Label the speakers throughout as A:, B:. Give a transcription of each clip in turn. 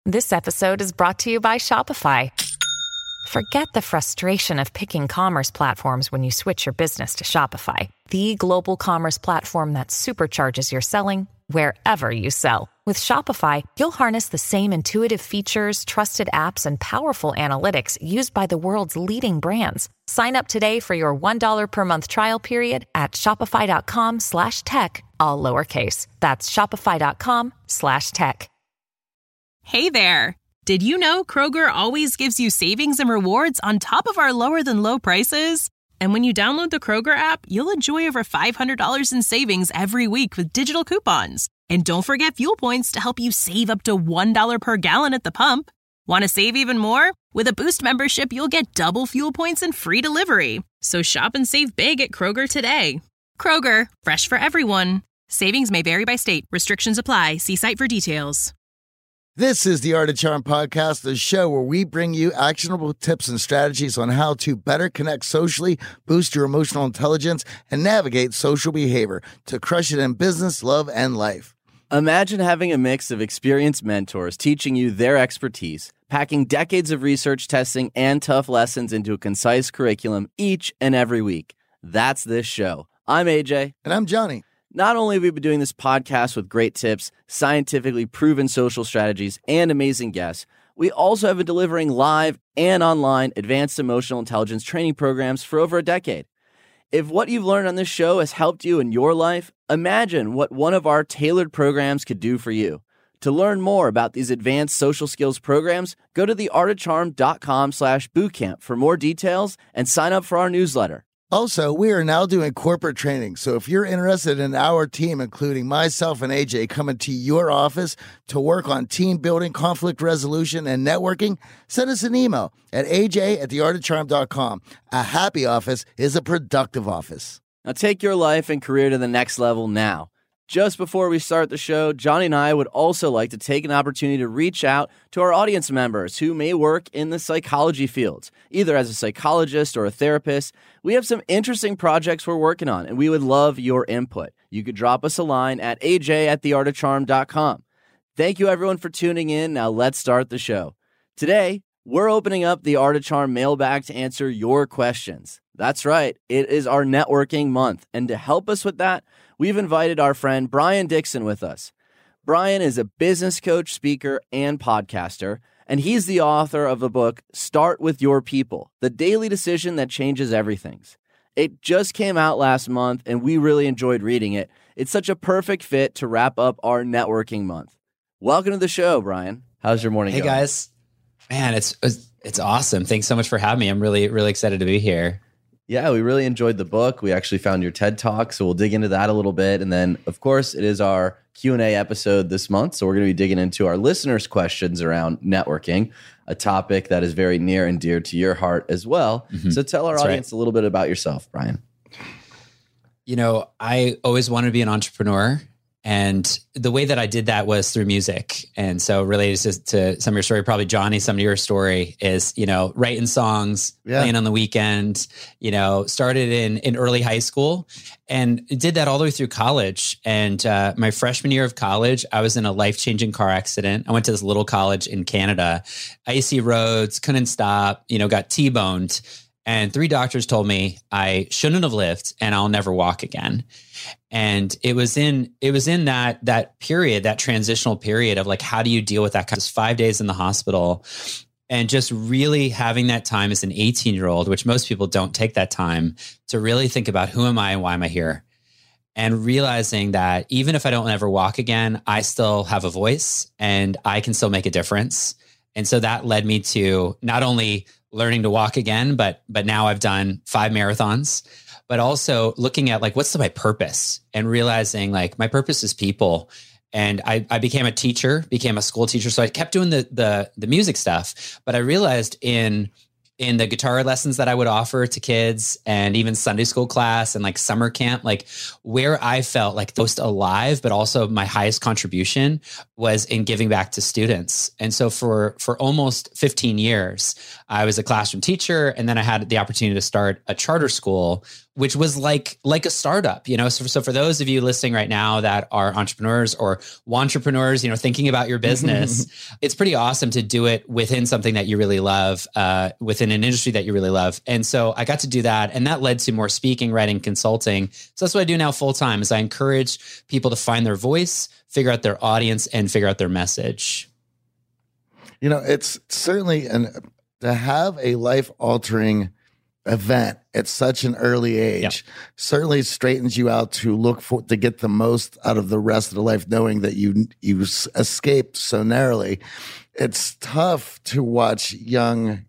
A: This episode is brought to you by Shopify. Forget the frustration of picking commerce platforms when you switch your business to Shopify, the global commerce platform that supercharges your selling wherever you sell. With Shopify, you'll harness the same intuitive features, trusted apps, and powerful analytics used by the world's leading brands. Sign up today for your $1 per month trial period at shopify.com/tech, all lowercase. That's shopify.com/tech.
B: Hey there. Did you know Kroger always gives you savings and rewards on top of our lower than low prices? And when you download the Kroger app, you'll enjoy over $500 in savings every week with digital coupons. And don't forget fuel points to help you save up to $1 per gallon at the pump. Want to save even more? With a Boost membership, you'll get double fuel points and free delivery. So shop and save big at Kroger today. Kroger, fresh for everyone. Savings may vary by state. Restrictions apply. See site for details.
C: This is the Art of Charm podcast, the show where we bring you actionable tips and strategies on how to better connect socially, boost your emotional intelligence, and navigate social behavior to crush it in business, love, and life.
D: Imagine having a mix of experienced mentors teaching you their expertise, packing decades of research, testing, and tough lessons into a concise curriculum each and every week. That's this show. I'm AJ.
C: And I'm Johnny.
D: Not only have we been doing this podcast with great tips, scientifically proven social strategies, and amazing guests, we also have been delivering live and online advanced emotional intelligence training programs for over a decade. If what you've learned on this show has helped you in your life, imagine what one of our tailored programs could do for you. To learn more about these advanced social skills programs, go to theartofcharm.com/bootcamp for more details and sign up for our newsletter.
C: Also, we are now doing corporate training, so if you're interested in our team, including myself and AJ, coming to your office to work on team building, conflict resolution, and networking, send us an email at aj@theartofcharm.com. A happy office is a productive office.
D: Now take your life and career to the next level now. Just before we start the show, Johnny and I would also like to take an opportunity to reach out to our audience members who may work in the psychology fields, either as a psychologist or a therapist. We have some interesting projects we're working on, and we would love your input. You could drop us a line at aj@theartofcharm.com. Thank you, everyone, for tuning in. Now let's start the show. Today, we're opening up the Art of Charm mailbag to answer your questions. That's right. It is our networking month, and to help us with that, we've invited our friend Brian Dixon with us. Brian is a business coach, speaker, and podcaster, and he's the author of the book, Start With Your People, The Daily Decision That Changes Everything. It just came out last month, and we really enjoyed reading it. It's such a perfect fit to wrap up our networking month. Welcome to the show, Brian. How's your morning going?
E: Hey, guys. Man, it's awesome. Thanks so much for having me. I'm really, really excited to be here.
D: Yeah, we really enjoyed the book. We actually found your TED Talk, so we'll dig into that a little bit. And then, of course, it is our Q&A episode this month, so we're going to be digging into our listeners' questions around networking, a topic that is very near and dear to your heart as well. Mm-hmm. So tell our audience a little bit about yourself, Brian.
E: You know, I always wanted to be an entrepreneur. And the way that I did that was through music. And so related to some of your story, probably Johnny, some of your story is, you know, writing songs, playing on the weekend, you know, started in early high school and did that all the way through college. And my freshman year of college, I was in a life-changing car accident. I went to this little college in Canada, icy roads, couldn't stop, you know, got T-boned. And 3 doctors told me I shouldn't have lived and I'll never walk again. And it was in that period, that transitional period of like, how do you deal with that? 'Cause 5 days in the hospital and just really having that time as an 18-year-old, which most people don't take that time to really think about who am I and why am I here? And realizing that even if I don't ever walk again, I still have a voice and I can still make a difference. And so that led me to not only learning to walk again, but now I've done 5 marathons, but also looking at like, what's my purpose and realizing like my purpose is people. And I became a teacher, became a school teacher. So I kept doing the music stuff, but I realized in in the guitar lessons that I would offer to kids and even Sunday school class and like summer camp, like where I felt like most alive, but also my highest contribution was in giving back to students. And so for almost 15 years, I was a classroom teacher. And then I had the opportunity to start a charter school, which was like a startup, you know? So for those of you listening right now that are entrepreneurs or wantrepreneurs, you know, thinking about your business, it's pretty awesome to do it within something that you really love, within an industry that you really love. And so I got to do that. And that led to more speaking, writing, consulting. So that's what I do now full time is I encourage people to find their voice, figure out their audience, and figure out their message.
C: You know, it's certainly to have a life-altering event at such an early age certainly straightens you out to get the most out of the rest of the life, knowing that you escaped so narrowly. It's tough to watch young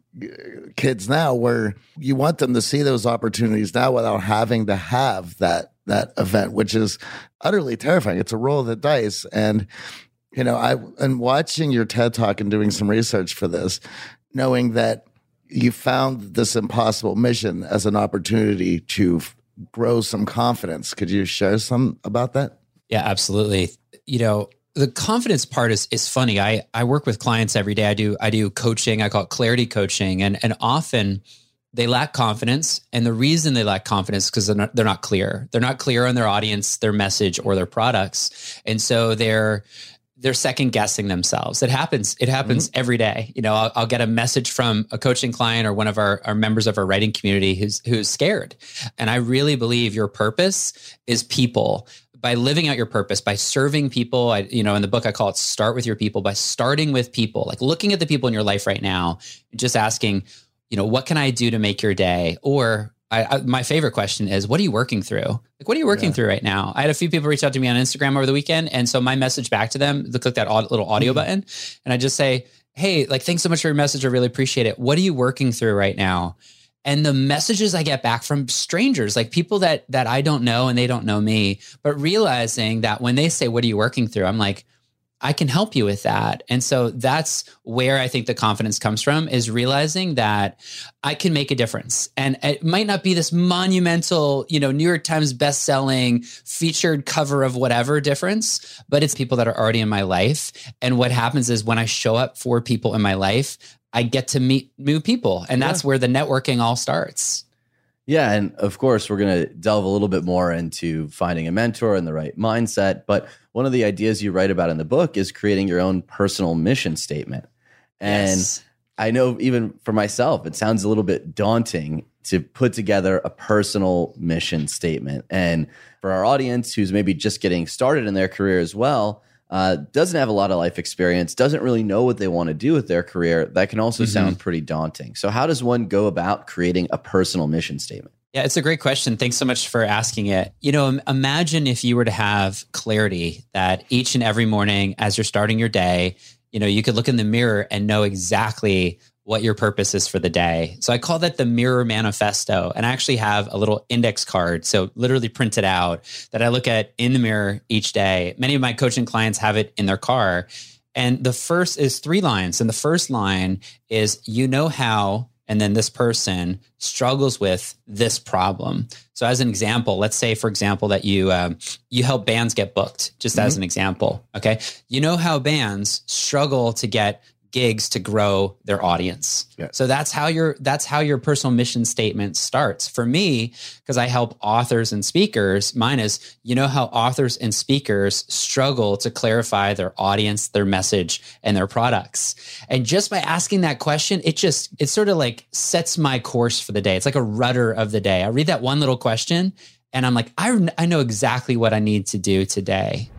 C: kids now where you want them to see those opportunities now without having to have that event, which is utterly terrifying. It's a roll of the dice. And, you know, and watching your TED Talk and doing some research for this, knowing that you found this impossible mission as an opportunity to grow some confidence. Could you share some about that?
E: Yeah, absolutely. You know, the confidence part is funny. I work with clients every day. I do coaching. I call it clarity coaching. And often they lack confidence. And the reason they lack confidence is because they're not clear. They're not clear on their audience, their message, or their products. And so they're second guessing themselves. It happens every day. You know, I'll get a message from a coaching client or one of our members of our writing community who's scared. And I really believe your purpose is people. By living out your purpose, by serving people, in the book, I call it Start With Your People, by starting with people, like looking at the people in your life right now, just asking, you know, what can I do to make your day? Or my favorite question is, what are you working through? Like, what are you working through right now? I had a few people reach out to me on Instagram over the weekend. And so my message back to them, they click that little audio button. And I just say, hey, like, thanks so much for your message. I really appreciate it. What are you working through right now? And the messages I get back from strangers, like people that I don't know and they don't know me, but realizing that when they say, what are you working through? I'm like, I can help you with that. And so that's where I think the confidence comes from, is realizing that I can make a difference. And it might not be this monumental, you know, New York Times bestselling featured cover of whatever difference, but it's people that are already in my life. And what happens is when I show up for people in my life, I get to meet new people. And that's where the networking all starts.
D: Yeah. And of course, we're going to delve a little bit more into finding a mentor and the right mindset. But one of the ideas you write about in the book is creating your own personal mission statement. And I know even for myself, it sounds a little bit daunting to put together a personal mission statement. And for our audience who's maybe just getting started in their career as well, doesn't have a lot of life experience, doesn't really know what they want to do with their career, that can also sound pretty daunting. So how does one go about creating a personal mission statement?
E: Yeah, it's a great question. Thanks so much for asking it. You know, imagine if you were to have clarity that each and every morning as you're starting your day, you know, you could look in the mirror and know exactly what your purpose is for the day. So I call that the Mirror Manifesto. And I actually have a little index card, so literally printed out, that I look at in the mirror each day. Many of my coaching clients have it in their car. And the first is 3 lines. And the first line is, you know how, and then this person struggles with this problem. So as an example, let's say, for example, that you help bands get booked, just as an example. Okay. You know how bands struggle to get gigs to grow their audience. Yeah. So that's how your personal mission statement starts. For me, because I help authors and speakers, mine is, you know how authors and speakers struggle to clarify their audience, their message, and their products. And just by asking that question, it sort of like sets my course for the day. It's like a rudder of the day. I read that one little question and I'm like, I know exactly what I need to do today.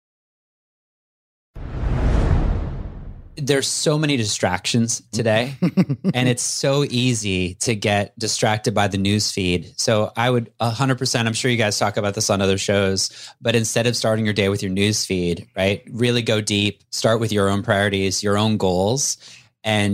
E: There's so many distractions today, and it's so easy to get distracted by the news feed. So I would 100%, I'm sure you guys talk about this on other shows, but instead of starting your day with your news feed, right, really go deep, start with your own priorities, your own goals. And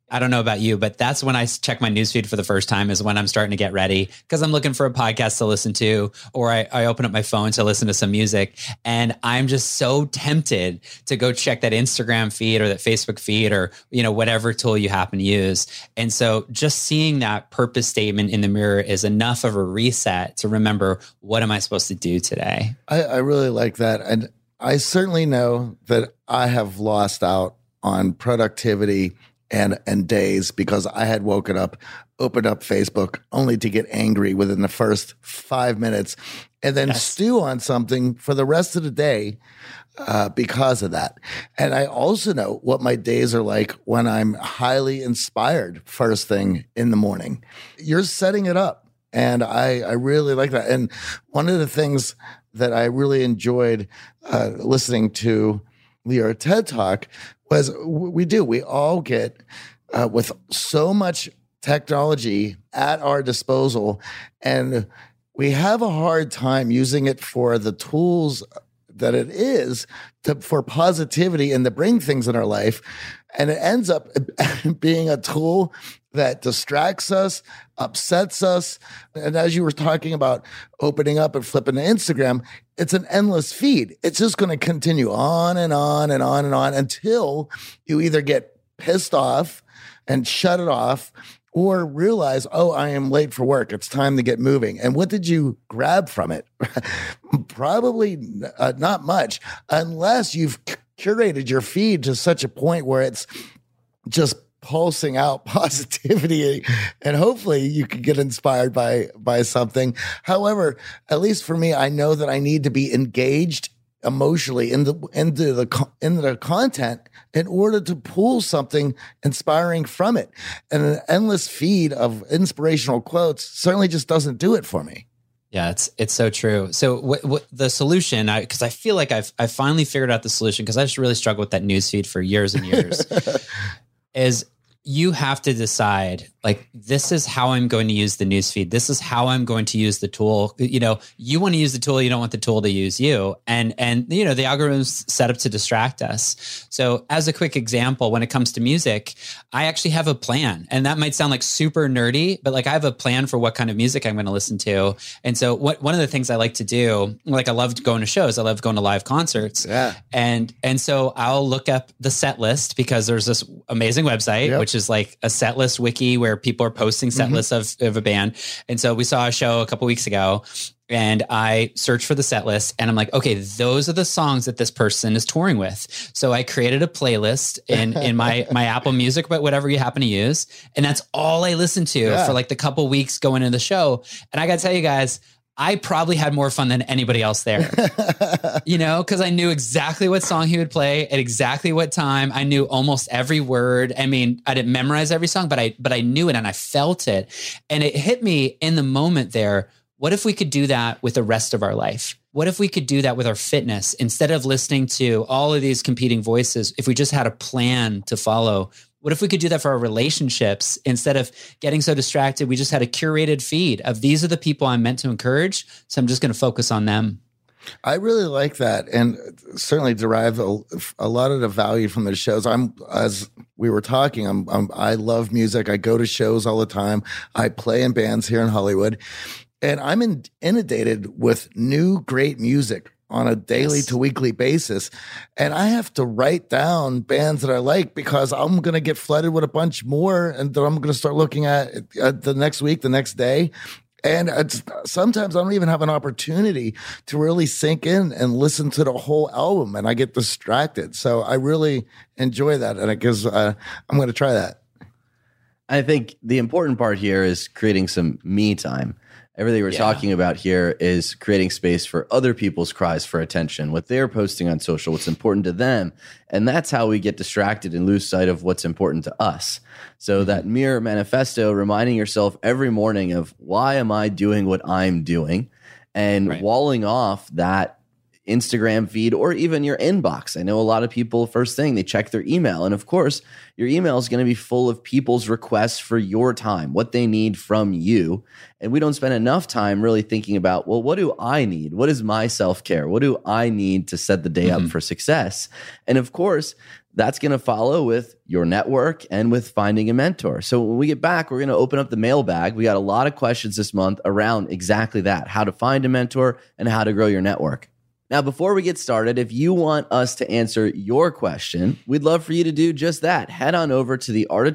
E: I don't know about you, but that's when I check my newsfeed for the first time, is when I'm starting to get ready, because I'm looking for a podcast to listen to, or I open up my phone to listen to some music. And I'm just so tempted to go check that Instagram feed or that Facebook feed, or, whatever tool you happen to use. And so just seeing that purpose statement in the mirror is enough of a reset to remember, what am I supposed to do today?
C: I really like that. And I certainly know that I have lost out on productivity and days because I had woken up, opened up Facebook only to get angry within the first 5 minutes and then stew on something for the rest of the day because of that. And I also know what my days are like when I'm highly inspired first thing in the morning. You're setting it up. And I really like that. And one of the things that I really enjoyed listening to your TED Talk was we all get with so much technology at our disposal, and we have a hard time using it for the tools that it is for positivity and to bring things in our life. And it ends up being a tool that distracts us, upsets us. And as you were talking about opening up and flipping to Instagram, it's an endless feed. It's just going to continue on and on and on and on until you either get pissed off and shut it off, or realize, oh, I am late for work. It's time to get moving. And what did you grab from it? Probably not much, unless you've curated your feed to such a point where it's just pulsing out positivity, and hopefully you could get inspired by something. However, at least for me, I know that I need to be engaged emotionally into the content in order to pull something inspiring from it. And an endless feed of inspirational quotes certainly just doesn't do it for me.
E: Yeah, it's so true. So what the solution, because I feel like I've finally figured out the solution, because I just really struggled with that newsfeed for years and years, is you have to decide, like, this is how I'm going to use the newsfeed. This is how I'm going to use the tool. You want to use the tool. You don't want the tool to use you. And the algorithm's set up to distract us. So as a quick example, when it comes to music, I actually have a plan. And that might sound like super nerdy, but like I have a plan for what kind of music I'm going to listen to. And so one of the things I like to do, like I love going to shows. I love going to live concerts.
C: Yeah.
E: And so I'll look up the set list, because there's this amazing website, which is like a set list wiki where people are posting set lists of a band. And so we saw a show a couple weeks ago, and I searched for the set list, and I'm like, okay, those are the songs that this person is touring with. So I created a playlist in my Apple Music, but whatever you happen to use. And that's all I listened to for like the couple weeks going into the show. And I got to tell you guys, I probably had more fun than anybody else there, because I knew exactly what song he would play at exactly what time. I knew almost every word. I mean, I didn't memorize every song, but I knew it and I felt it. And it hit me in the moment there. What if we could do that with the rest of our life? What if we could do that with our fitness? Instead of listening to all of these competing voices, if we just had a plan to follow? What if we could do that for our relationships? Instead of getting so distracted, we just had a curated feed of, these are the people I'm meant to encourage, so I'm just going to focus on them.
C: I really like that, and certainly derive a lot of the value from the shows. As we were talking, I love music. I go to shows all the time. I play in bands here in Hollywood, and I'm inundated with new great music on a daily to weekly basis. And I have to write down bands that I like, because I'm going to get flooded with a bunch more, and then I'm going to start looking at the next week, the next day. And sometimes I don't even have an opportunity to really sink in and listen to the whole album, and I get distracted. So I really enjoy that. And it gives, I'm going to try that.
D: I think the important part here is creating some me time. Everything we're talking about here is creating space for other people's cries for attention, what they're posting on social, what's important to them. And that's how we get distracted and lose sight of what's important to us. So that mirror manifesto, reminding yourself every morning of, why am I doing what I'm doing? And walling off that Instagram feed or even your inbox. I know a lot of people, first thing, they check their email. And of course, your email is going to be full of people's requests for your time, what they need from you. And we don't spend enough time really thinking about, well, what do I need? What is my self-care? What do I need to set the day up for success? And of course, That's going to follow with your network and with finding a mentor. So when we get back, we're going to open up the mailbag. We got a lot of questions this month around exactly that, how to find a mentor and how to grow your network. Now, before we get started, if you want us to answer your question, we'd love for you to do just that. Head on over to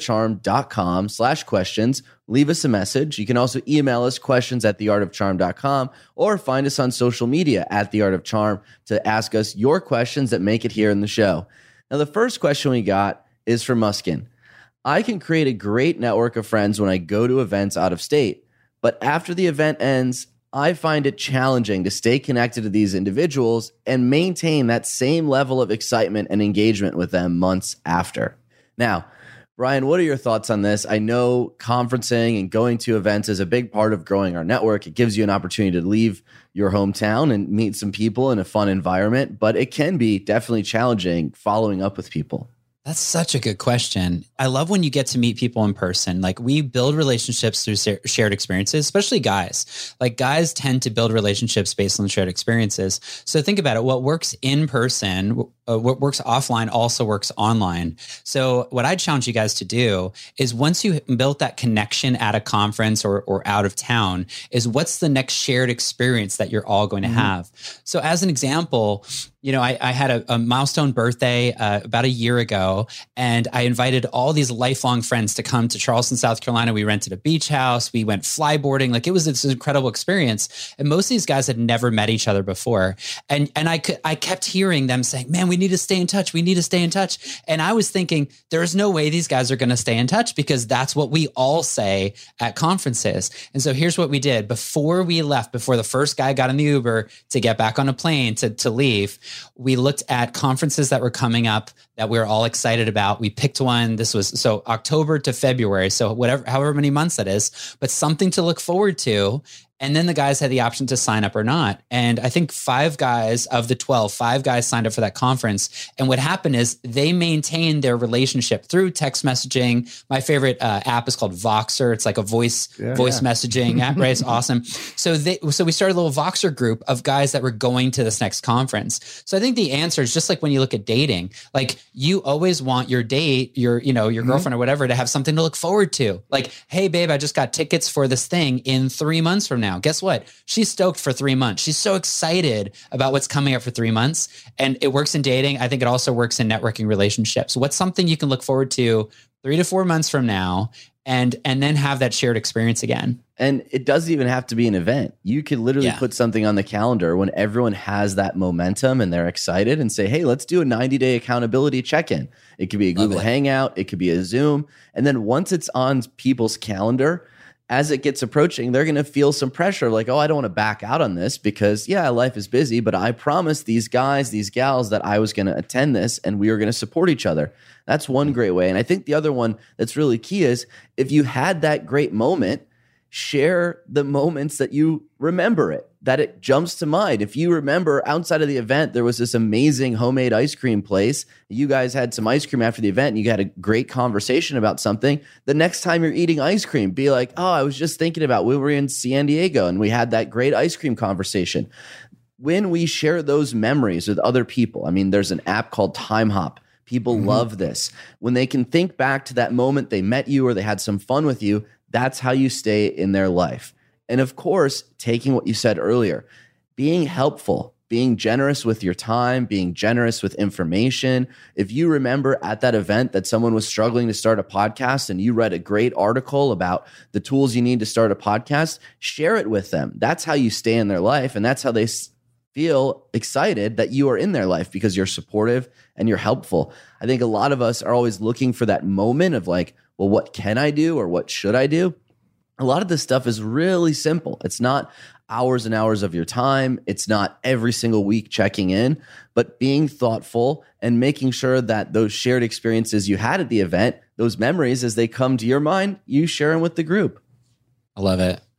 D: theartofcharm.com/questions. Leave us a message. You can also email us questions@theartofcharm.com or find us on social media @theartofcharm to ask us your questions that make it here in the show. Now, the first question we got is from Muskin. I can create a great network of friends when I go to events out of state, but after the event ends, I find it challenging to stay connected to these individuals and maintain that same level of excitement and engagement with them months after. Now, Brian, what are your thoughts on this? I know conferencing and going to events is a big part of growing our network. It gives you an opportunity to leave your hometown and meet some people in a fun environment, but it can be definitely challenging following up with people.
E: That's such a good question. I love when you get to meet people in person. Like, we build relationships through shared experiences, especially guys. Like, guys tend to build relationships based on shared experiences. So think about it. What works in person, what works offline also works online. So what I challenge you guys to do is, once you built that connection at a conference or out of town, is what's the next shared experience that you're all going to have? So as an example, you know, I had a milestone birthday about a year ago, and I invited all these lifelong friends to come to Charleston, South Carolina. We rented a beach house. We went flyboarding. Like, it was this incredible experience. And most of these guys had never met each other before. And I kept hearing them saying, man, we need to stay in touch. We need to stay in touch. And I was thinking, there's no way these guys are going to stay in touch, because that's what we all say at conferences. And so here's what we did. Before we left, before the first guy got in the Uber to get back on a plane to leave, we looked at conferences that were coming up that we were all excited about. We picked one. This was so October to February. So however many months that is, but something to look forward to. And then the guys had the option to sign up or not. And I think 5 guys of the 12, 5 guys signed up for that conference. And what happened is they maintained their relationship through text messaging. My favorite app is called Voxer. It's like a voice messaging app, right? It's awesome. So we started a little Voxer group of guys that were going to this next conference. So I think the answer is just like when you look at dating, like, you always want your date, your girlfriend or whatever, to have something to look forward to. Like, hey, babe, I just got tickets for this thing in 3 months from now. Guess what? She's stoked for 3 months. She's so excited about what's coming up for 3 months. And it works in dating. I think it also works in networking relationships. What's something you can look forward to 3 to 4 months from now, and then have that shared experience again?
D: And it doesn't even have to be an event. You could literally put something on the calendar when everyone has that momentum and they're excited, and say, hey, let's do a 90-day accountability check-in. It could be a Google Hangout. It could be a Zoom. And then once it's on people's calendar, as it gets approaching, they're going to feel some pressure, like, oh, I don't want to back out on this, because life is busy, but I promised these guys, these gals, that I was going to attend this and we were going to support each other. That's one great way. And I think the other one that's really key is, if you had that great moment, share the moments that you remember it, that it jumps to mind. If you remember, outside of the event, there was this amazing homemade ice cream place. You guys had some ice cream after the event and you had a great conversation about something. The next time you're eating ice cream, be like, oh, I was just thinking about when we were in San Diego and we had that great ice cream conversation. When we share those memories with other people, I mean, there's an app called Time Hop. People love this. When they can think back to that moment they met you or they had some fun with you, that's how you stay in their life. And of course, taking what you said earlier, being helpful, being generous with your time, being generous with information. If you remember at that event that someone was struggling to start a podcast and you read a great article about the tools you need to start a podcast, share it with them. That's how you stay in their life. And that's how they feel excited that you are in their life, because you're supportive and you're helpful. I think a lot of us are always looking for that moment of like, well, what can I do or what should I do? A lot of this stuff is really simple. It's not hours and hours of your time. It's not every single week checking in, but being thoughtful and making sure that those shared experiences you had at the event, those memories, as they come to your mind, you share them with the group.
E: I love it.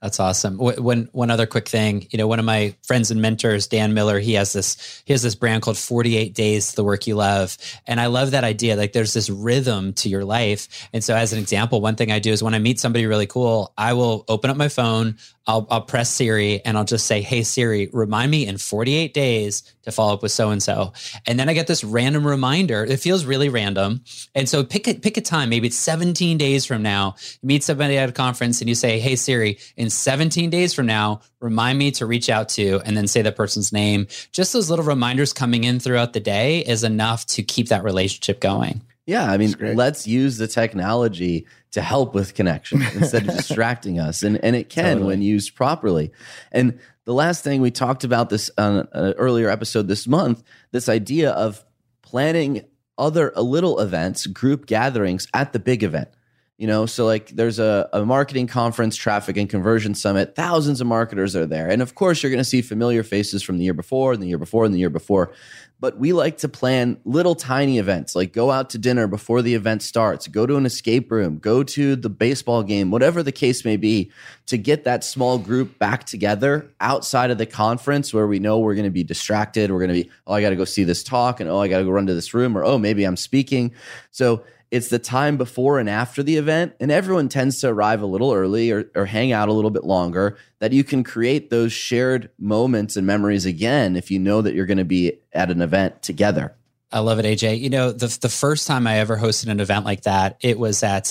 E: That's awesome. One other quick thing, one of my friends and mentors, Dan Miller, he has this brand called 48 Days to the Work You Love. And I love that idea. Like there's this rhythm to your life. And so as an example, one thing I do is when I meet somebody really cool, I will open up my phone, I'll press Siri and I'll just say, hey, Siri, remind me in 48 days to follow up with so-and-so. And then I get this random reminder. It feels really random. And so pick a time, maybe it's 17 days from now, you meet somebody at a conference and you say, hey, Siri, in 17 days from now, remind me to reach out to, and then say that person's name. Just those little reminders coming in throughout the day is enough to keep that relationship going.
D: Yeah, I mean, let's use the technology to help with connection instead of distracting us. And it can when used properly. And the last thing we talked about this on an earlier episode this month, this idea of planning other little events, group gatherings at the big event. So like there's a marketing conference, traffic and conversion summit, thousands of marketers are there. And of course, you're going to see familiar faces from the year before and the year before and the year before. But we like to plan little tiny events, like go out to dinner before the event starts, go to an escape room, go to the baseball game, whatever the case may be, to get that small group back together outside of the conference where we know we're going to be distracted. We're going to be, I got to go see this talk, and I got to go run to this room, or maybe I'm speaking. So it's the time before and after the event, and everyone tends to arrive a little early or hang out a little bit longer, that you can create those shared moments and memories again if you know that you're going to be at an event together.
E: I love it, AJ. The first time I ever hosted an event like that, it was at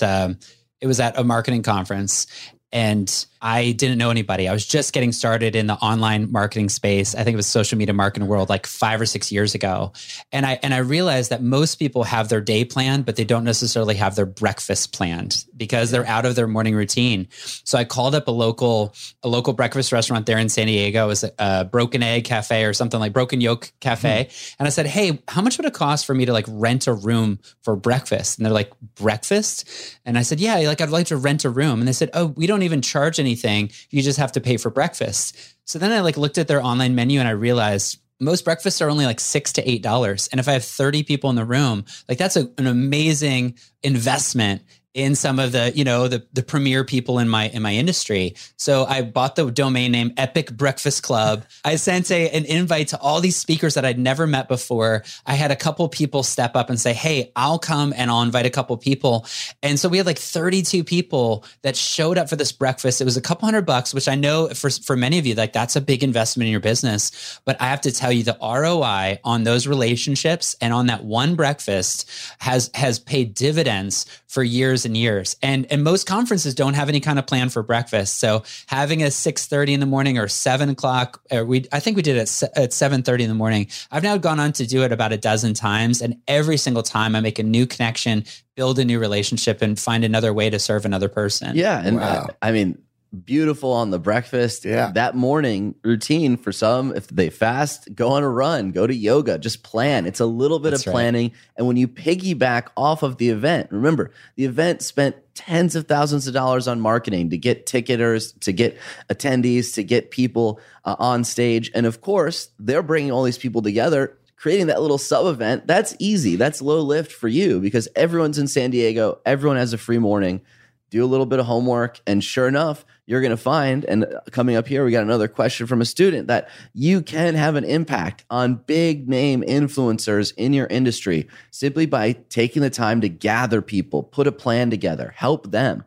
E: a marketing conference. And I didn't know anybody. I was just getting started in the online marketing space. I think it was social media marketing world like 5 or 6 years ago. And I realized that most people have their day planned, but they don't necessarily have their breakfast planned because they're out of their morning routine. So I called up a local breakfast restaurant there in San Diego. It was a Broken Egg Cafe or something like Broken Yolk Cafe. And I said, hey, how much would it cost for me to like rent a room for breakfast? And they're like, breakfast? And I said, yeah, like I'd like to rent a room. And they said, oh, we don't even charge anything. You just have to pay for breakfast. So then I like looked at their online menu and I realized most breakfasts are only like $6 to $8. And if I have 30 people in the room, like that's an amazing investment in some of the, the premier people in my industry. So I bought the domain name Epic Breakfast Club. I sent an invite to all these speakers that I'd never met before. I had a couple people step up and say, hey, I'll come and I'll invite a couple people. And so we had like 32 people that showed up for this breakfast. It was a couple $100, which I know for many of you, like that's a big investment in your business. But I have to tell you, the ROI on those relationships and on that one breakfast has paid dividends for years and years. And most conferences don't have any kind of plan for breakfast. So having a 6:30 in the morning or 7 o'clock, I think we did it at 7:30 in the morning. I've now gone on to do it about a dozen times. And every single time I make a new connection, build a new relationship, and find another way to serve another person.
D: Yeah. And I mean, beautiful on the breakfast.
C: Yeah.
D: That morning routine for some, if they fast, go on a run, go to yoga, just plan. It's a little bit of planning. Right. And when you piggyback off of the event, remember, the event spent tens of thousands of dollars on marketing to get ticketers, to get attendees, to get people on stage. And of course, they're bringing all these people together. Creating that little sub event, that's easy. That's low lift for you because everyone's in San Diego. Everyone has a free morning. Do a little bit of homework. And sure enough, you're going to find, and coming up here, we got another question from a student, that you can have an impact on big name influencers in your industry simply by taking the time to gather people, put a plan together, help them.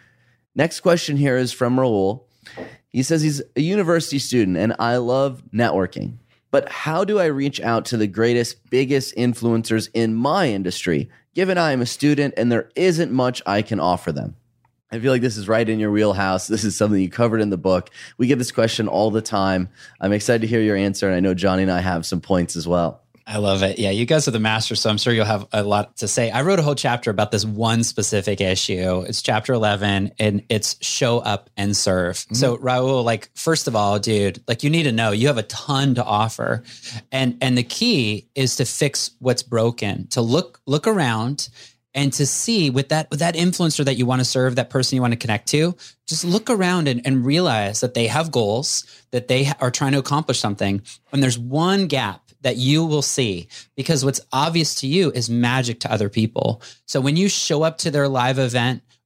D: Next question here is from Raul. He says he's a university student and I love networking. But how do I reach out to the greatest, biggest influencers in my industry, given I am a student and there isn't much I can offer them? I feel like this is right in your wheelhouse. This is something you covered in the book. We get this question all the time. I'm excited to hear your answer, and I know Johnny and I have some points as well.
E: I love it. Yeah, you guys are the masters, so I'm sure you'll have a lot to say. I wrote a whole chapter about this one specific issue. It's chapter 11, and it's show up and serve. Mm-hmm. So Raul, like, first of all, dude, like you need to know you have a ton to offer. And the key is to fix what's broken, to look around and to see with that influencer that you want to serve, that person you want to connect to, just look around and realize that they have goals, that they are trying to accomplish something. And there's one gap that you will see, because what's obvious to you is magic to other people. So when you show up to their live event,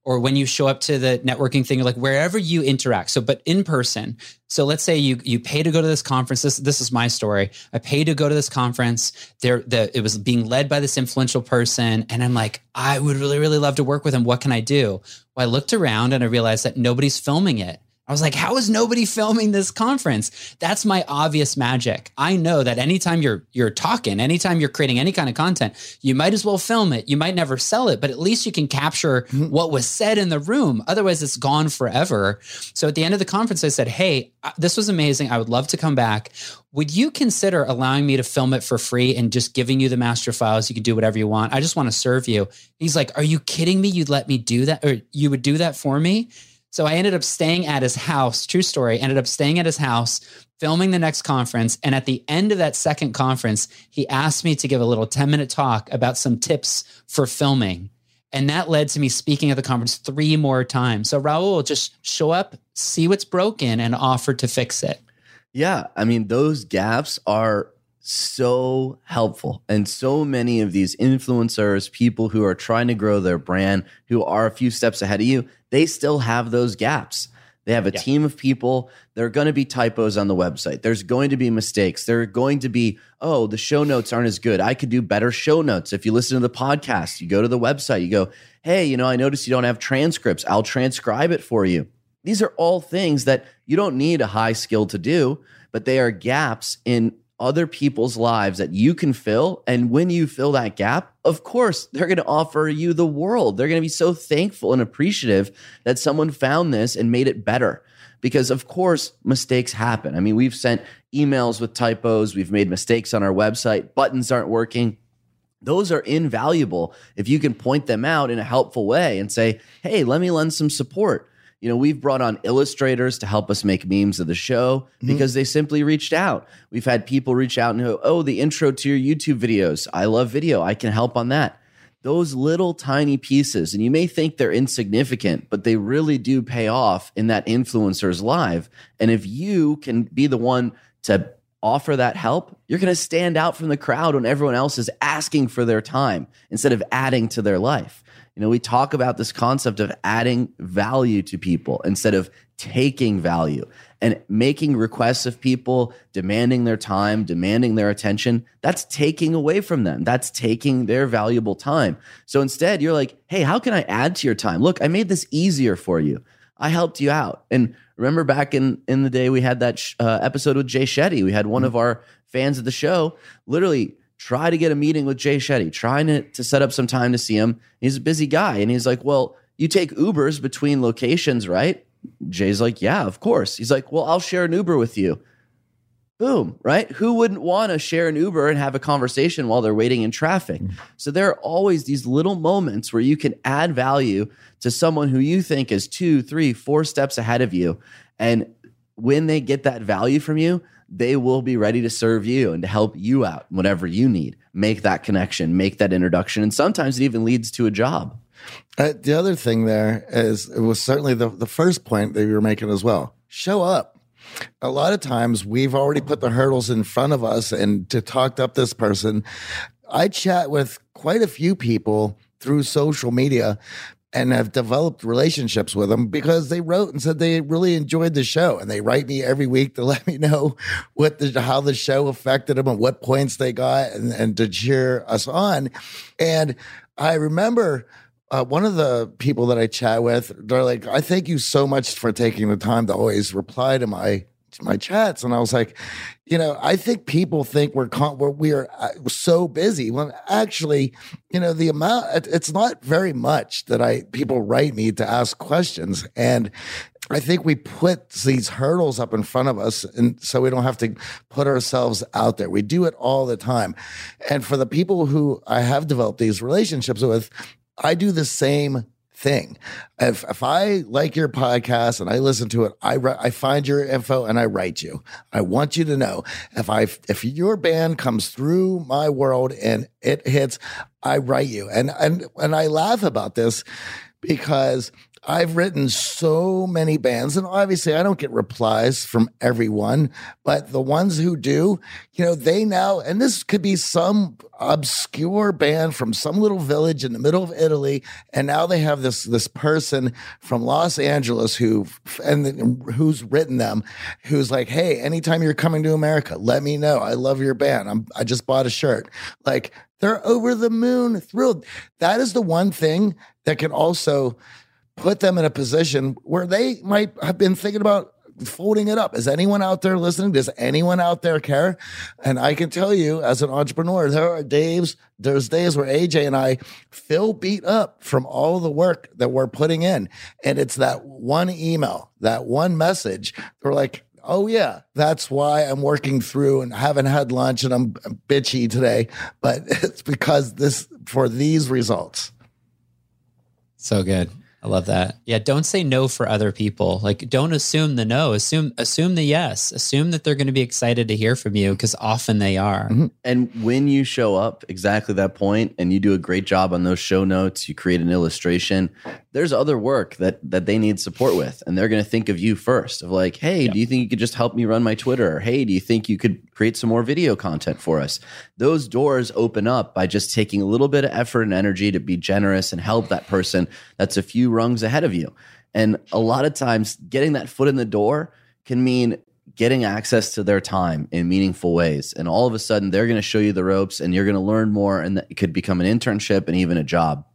E: or when you show up to the networking thing, like wherever you interact. So, but in person. So let's say you pay to go to this conference. This is my story. I paid to go to this conference. It was being led by this influential person. And I'm like, I would really, really love to work with him. What can I do? Well, I looked around and I realized that nobody's filming it. I was like, how is nobody filming this conference? That's my obvious magic. I know that anytime you're talking, anytime you're creating any kind of content, you might as well film it. You might never sell it, but at least you can capture what was said in the room. Otherwise, it's gone forever. So at the end of the conference, I said, hey, this was amazing. I would love to come back. Would you consider allowing me to film it for free and just giving you the master files? You can do whatever you want. I just want to serve you. He's like, are you kidding me? You'd let me do that? Or you would do that for me? So I ended up staying at his house, true story, ended up staying at his house, filming the next conference. And at the end of that second conference, he asked me to give a little 10-minute talk about some tips for filming. And that led to me speaking at the conference 3 more times. So Raul, just show up, see what's broken, and offer to fix it.
D: Yeah. I mean, those gaps are so helpful. And so many of these influencers, people who are trying to grow their brand, who are a few steps ahead of you, they still have those gaps. They have a team of people. There are going to be typos on the website. There's going to be mistakes. There are going to be, oh, the show notes aren't as good. I could do better show notes. If you listen to the podcast, you go to the website, you go, hey, I noticed you don't have transcripts. I'll transcribe it for you. These are all things that you don't need a high skill to do, but they are gaps in other people's lives that you can fill. And when you fill that gap, of course, they're going to offer you the world. They're going to be so thankful and appreciative that someone found this and made it better. Because of course, mistakes happen. I mean, we've sent emails with typos. We've made mistakes on our website. Buttons aren't working. Those are invaluable if you can point them out in a helpful way and say, hey, let me lend some support. We've brought on illustrators to help us make memes of the show because they simply reached out. We've had people reach out and go, oh, the intro to your YouTube videos. I love video. I can help on that. Those little tiny pieces, and you may think they're insignificant, but they really do pay off in that influencer's life. And if you can be the one to offer that help, you're going to stand out from the crowd when everyone else is asking for their time instead of adding to their life. We talk about this concept of adding value to people instead of taking value, and making requests of people, demanding their time, demanding their attention. That's taking away from them. That's taking their valuable time. So instead, you're like, hey, how can I add to your time? Look, I made this easier for you. I helped you out. And remember back in the day, we had that episode with Jay Shetty. We had one of our fans of the show literally try to get a meeting with Jay Shetty, trying to set up some time to see him. He's a busy guy. And he's like, well, you take Ubers between locations, right? Jay's like, yeah, of course. He's like, well, I'll share an Uber with you. Boom, right? Who wouldn't want to share an Uber and have a conversation while they're waiting in traffic? So there are always these little moments where you can add value to someone who you think is 2, 3, 4 steps ahead of you. And when they get that value from you, they will be ready to serve you and to help you out whatever you need. Make that connection, make that introduction. And sometimes it even leads to a job.
C: The other thing there is, it was certainly the first point that you were making as well. Show up. A lot of times we've already put the hurdles in front of us and to talk up this person. I chat with quite a few people through social media and have developed relationships with them because they wrote and said they really enjoyed the show. And they write me every week to let me know how the show affected them and what points they got and to cheer us on. And I remember one of the people that I chat with, they're like, I thank you so much for taking the time to always reply to my chats. And I was like, I think people think we are so busy. When actually, the amount, it's not very much that people write me to ask questions. And I think we put these hurdles up in front of us, and so we don't have to put ourselves out there. We do it all the time. And for the people who I have developed these relationships with, I do the same thing. If I like your podcast and I listen to it, I find your info and I write you. I want you to know if your band comes through my world and it hits, I write you. And I laugh about this because I've written so many bands, and obviously I don't get replies from everyone, but the ones who do, they now, and this could be some obscure band from some little village in the middle of Italy, and now they have this person from Los Angeles who's written them, who's like, hey, anytime you're coming to America, let me know. I love your band. I just bought a shirt. Like, they're over the moon thrilled. That is the one thing that can also put them in a position where they might have been thinking about folding it up. Is anyone out there listening? Does anyone out there care? And I can tell you, as an entrepreneur, there's days where AJ and I feel beat up from all the work that we're putting in. And it's that one email, that one message. We're like, oh yeah, that's why I'm working through and haven't had lunch and I'm bitchy today. But it's because for these results.
E: So good. I love that. Yeah. Don't say no for other people. Like, don't assume the no, assume the yes, assume that they're going to be excited to hear from you, because often they are.
D: Mm-hmm. And when you show up, exactly that point, and you do a great job on those show notes, you create an illustration, there's other work that they need support with. And they're going to think of you first, of like, hey, do you think you could just help me run my Twitter? Or, hey, do you think you could create some more video content for us? Those doors open up by just taking a little bit of effort and energy to be generous and help that person that's a few rungs ahead of you. And a lot of times getting that foot in the door can mean getting access to their time in meaningful ways. And all of a sudden they're going to show you the ropes and you're going to learn more, and it could become an internship and even a job.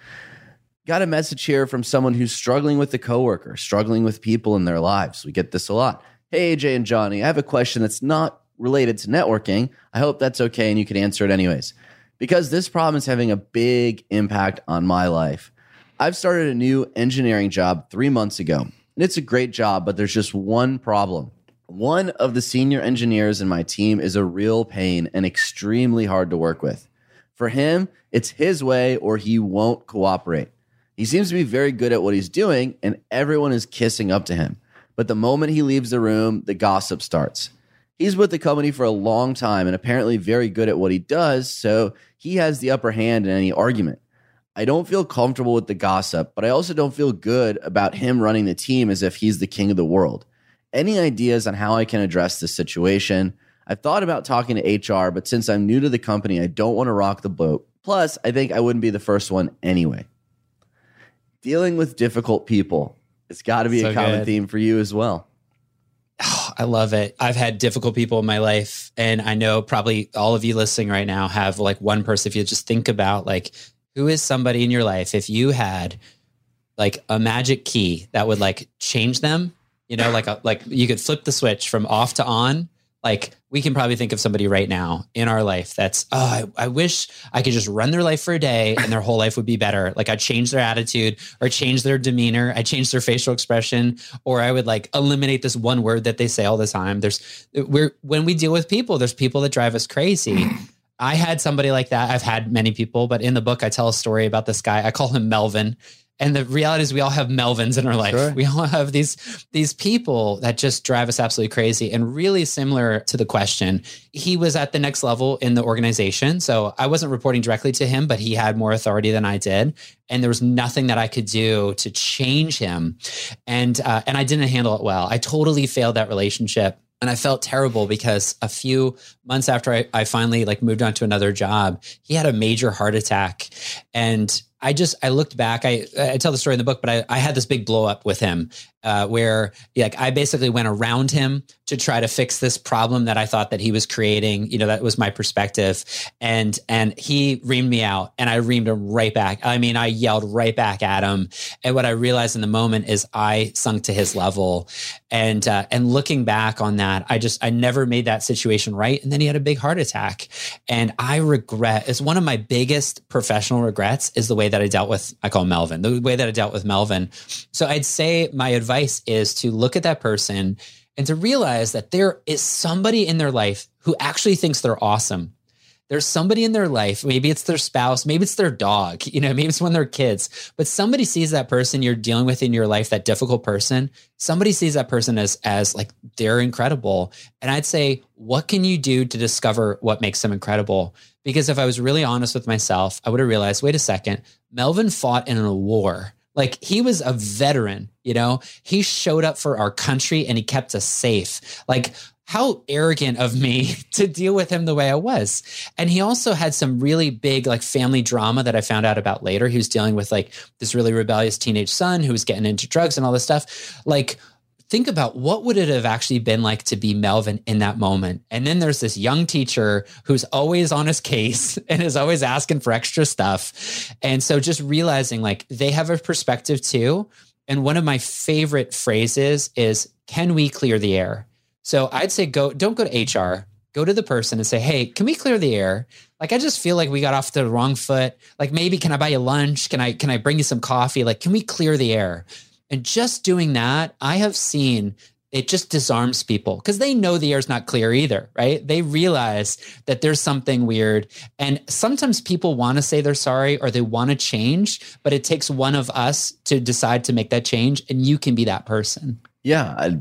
D: Got a message here from someone who's struggling with a coworker, struggling with people in their lives. We get this a lot. Hey, AJ and Johnny, I have a question that's not related to networking. I hope that's okay and you can answer it anyways, because this problem is having a big impact on my life. I've started a new engineering job 3 months ago, and it's a great job, but there's just one problem. One of the senior engineers in my team is a real pain and extremely hard to work with. For him, it's his way or he won't cooperate. He seems to be very good at what he's doing, and everyone is kissing up to him. But the moment he leaves the room, the gossip starts. He's with the company for a long time and apparently very good at what he does, so he has the upper hand in any argument. I don't feel comfortable with the gossip, but I also don't feel good about him running the team as if he's the king of the world. Any ideas on how I can address this situation? I've thought about talking to HR, but since I'm new to the company, I don't want to rock the boat. Plus, I think I wouldn't be the first one anyway. Dealing with difficult people. It's got to be a common theme for you as well.
E: Oh, I love it. I've had difficult people in my life, and I know probably all of you listening right now have like one person. If you just think about like, who is somebody in your life, if you had like a magic key that would like change them, like you could flip the switch from off to on. Like, we can probably think of somebody right now in our life that's, I wish I could just run their life for a day and their whole life would be better. Like, I'd change their attitude or change their demeanor. I'd change their facial expression, or I would like eliminate this one word that they say all the time. When we deal with people, there's people that drive us crazy. I had somebody like that. I've had many people, but in the book, I tell a story about this guy. I call him Melvin. And the reality is we all have Melvins in our life. Sure. We all have these people that just drive us absolutely crazy. And really similar to the question, he was at the next level in the organization. So I wasn't reporting directly to him, but he had more authority than I did. And there was nothing that I could do to change him. And I didn't handle it well. I totally failed that relationship. And I felt terrible because a few months after I finally like moved on to another job, he had a major heart attack. And I looked back, I tell the story in the book, but I had this big blow up with him where like I basically went around him to try to fix this problem that I thought that he was creating. That was my perspective. And he reamed me out and I reamed him right back. I mean, I yelled right back at him. And what I realized in the moment is I sunk to his level. And looking back on that, I never made that situation right. And then he had a big heart attack. And it's one of my biggest professional regrets is the way that I call him Melvin, the way that I dealt with Melvin. So I'd say my advice is to look at that person and to realize that there is somebody in their life who actually thinks they're awesome. There's somebody in their life, maybe it's their spouse, maybe it's their dog, maybe it's one of their kids, but somebody sees that person you're dealing with in your life, that difficult person, somebody sees that person as like, they're incredible. And I'd say, what can you do to discover what makes them incredible? Because if I was really honest with myself, I would have realized, wait a second, Melvin fought in a war Like he was a veteran, you know, he showed up for our country and he kept us safe. Like how arrogant of me to deal with him the way I was. And he also had some really big like family drama that I found out about later. He was dealing with like this really rebellious teenage son who was getting into drugs and all this stuff. Like, think about what would it have actually been like to be Melvin in that moment. And then there's this young teacher who's always on his case and is always asking for extra stuff. And so just realizing like they have a perspective too. And one of my favorite phrases is, can we clear the air? So I'd say don't go to HR, go to the person and say, hey, can we clear the air? Like, I just feel like we got off the wrong foot. Like maybe can I buy you lunch? Can I bring you some coffee? Like, can we clear the air? And just doing that, I have seen it just disarms people because they know the air's not clear either, right? They realize that there's something weird. And sometimes people want to say they're sorry or they want to change, but it takes one of us to decide to make that change. And you can be that person.
D: Yeah, I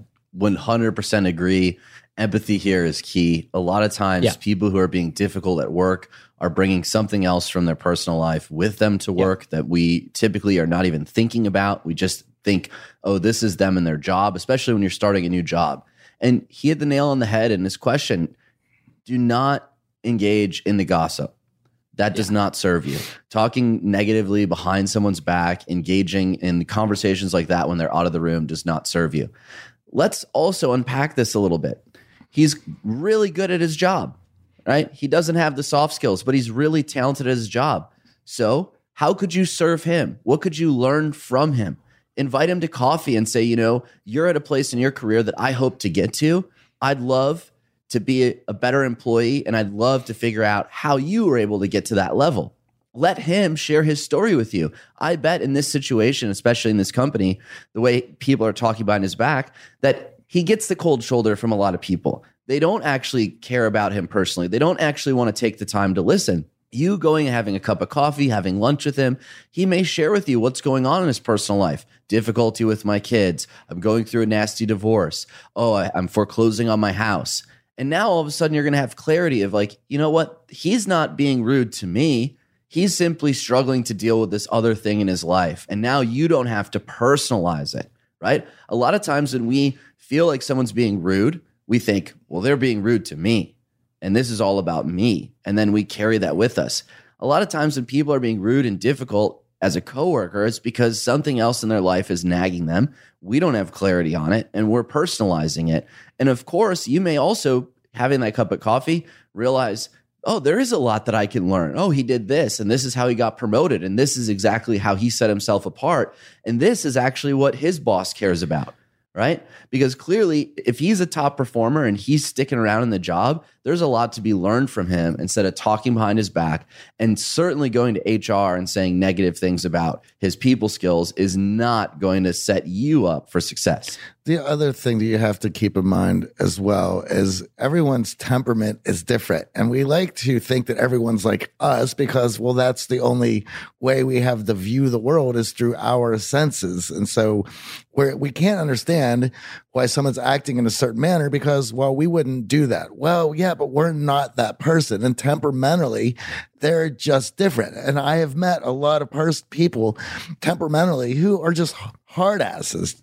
D: 100% agree. Empathy here is key. A lot of times people who are being difficult at work are bringing something else from their personal life with them to work that we typically are not even thinking about. We just think, oh, this is them and their job, especially when you're starting a new job. And he hit the nail on the head in his question. Do not engage in the gossip. That does not serve you. Talking negatively behind someone's back, engaging in conversations like that when they're out of the room does not serve you. Let's also unpack this a little bit. He's really good at his job, right? He doesn't have the soft skills, but he's really talented at his job. So how could you serve him? What could you learn from him? Invite him to coffee and say, you know, you're at a place in your career that I hope to get to. I'd love to be a better employee, and I'd love to figure out how you were able to get to that level. Let him share his story with you. I bet in this situation, especially in this company, the way people are talking behind his back, that he gets the cold shoulder from a lot of people. They don't actually care about him personally. They don't actually want to take the time to listen. You going and having a cup of coffee, having lunch with him, he may share with you what's going on in his personal life. Difficulty with my kids. I'm going through a nasty divorce. Oh, I'm foreclosing on my house. And now all of a sudden you're going to have clarity of like, you know what? He's not being rude to me. He's simply struggling to deal with this other thing in his life. And now you don't have to personalize it, right? A lot of times when we feel like someone's being rude, we think, well, they're being rude to me. And this is all about me. And then we carry that with us. A lot of times when people are being rude and difficult as a coworker, it's because something else in their life is nagging them. We don't have clarity on it and we're personalizing it. And of course, you may also, having that cup of coffee, realize, oh, there is a lot that I can learn. Oh, he did this and this is how he got promoted. And this is exactly how he set himself apart. And this is actually what his boss cares about. Right? Because clearly, if he's a top performer and he's sticking around in the job, there's a lot to be learned from him instead of talking behind his back. And certainly going to HR and saying negative things about his people skills is not going to set you up for success.
C: The other thing that you have to keep in mind as well is everyone's temperament is different. And we like to think that everyone's like us because, well, that's the only way we have to view the world is through our senses. And so we can't understand why someone's acting in a certain manner because, well, we wouldn't do that. Well, yeah, but we're not that person. And temperamentally, they're just different. And I have met a lot of people temperamentally who are just hard asses,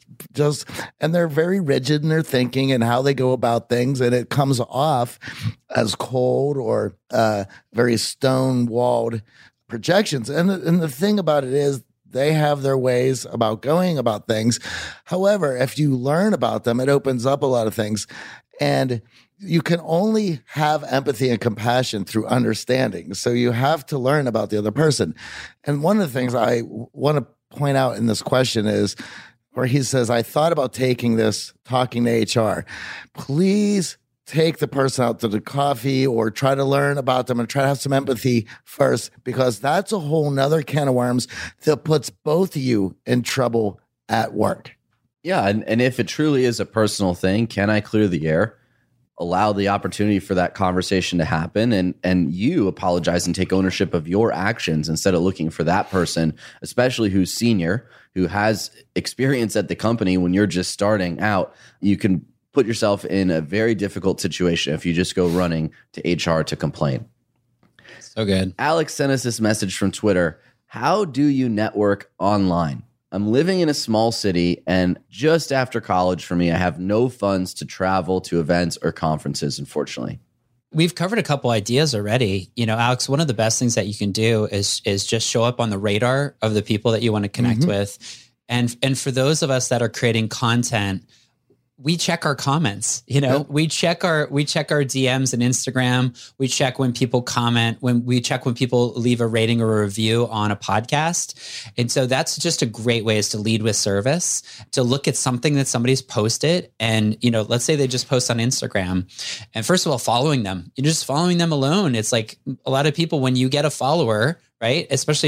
C: and they're very rigid in their thinking and how they go about things. And it comes off as cold or very stone-walled projections. And the thing about it is, they have their ways about going about things. However, if you learn about them, it opens up a lot of things. And you can only have empathy and compassion through understanding. So you have to learn about the other person. And one of the things I want to point out in this question is where he says, I thought about taking this, talking to HR. Please take the person out to the coffee or try to learn about them and try to have some empathy first, because that's a whole nother can of worms that puts both of you in trouble at work.
D: Yeah. And if it truly is a personal thing, can I clear the air? Allow the opportunity for that conversation to happen and you apologize and take ownership of your actions instead of looking for that person, especially who's senior, who has experience at the company when you're just starting out. You can put yourself in a very difficult situation if you just go running to HR to complain.
E: So good.
D: Alex sent us this message from Twitter. How do you network online? I'm living in a small city, and just after college for me, I have no funds to travel to events or conferences, unfortunately.
E: We've covered a couple ideas already. Alex, one of the best things that you can do is just show up on the radar of the people that you want to connect with. And for those of us that are creating content, we check our comments, we check our DMs and Instagram. We check when people comment, when people leave a rating or a review on a podcast. And so that's just a great way, is to lead with service, to look at something that somebody's posted. And, let's say they just post on Instagram, and first of all, following them, you're just following them alone. It's like a lot of people, when you get a follower, right? Especially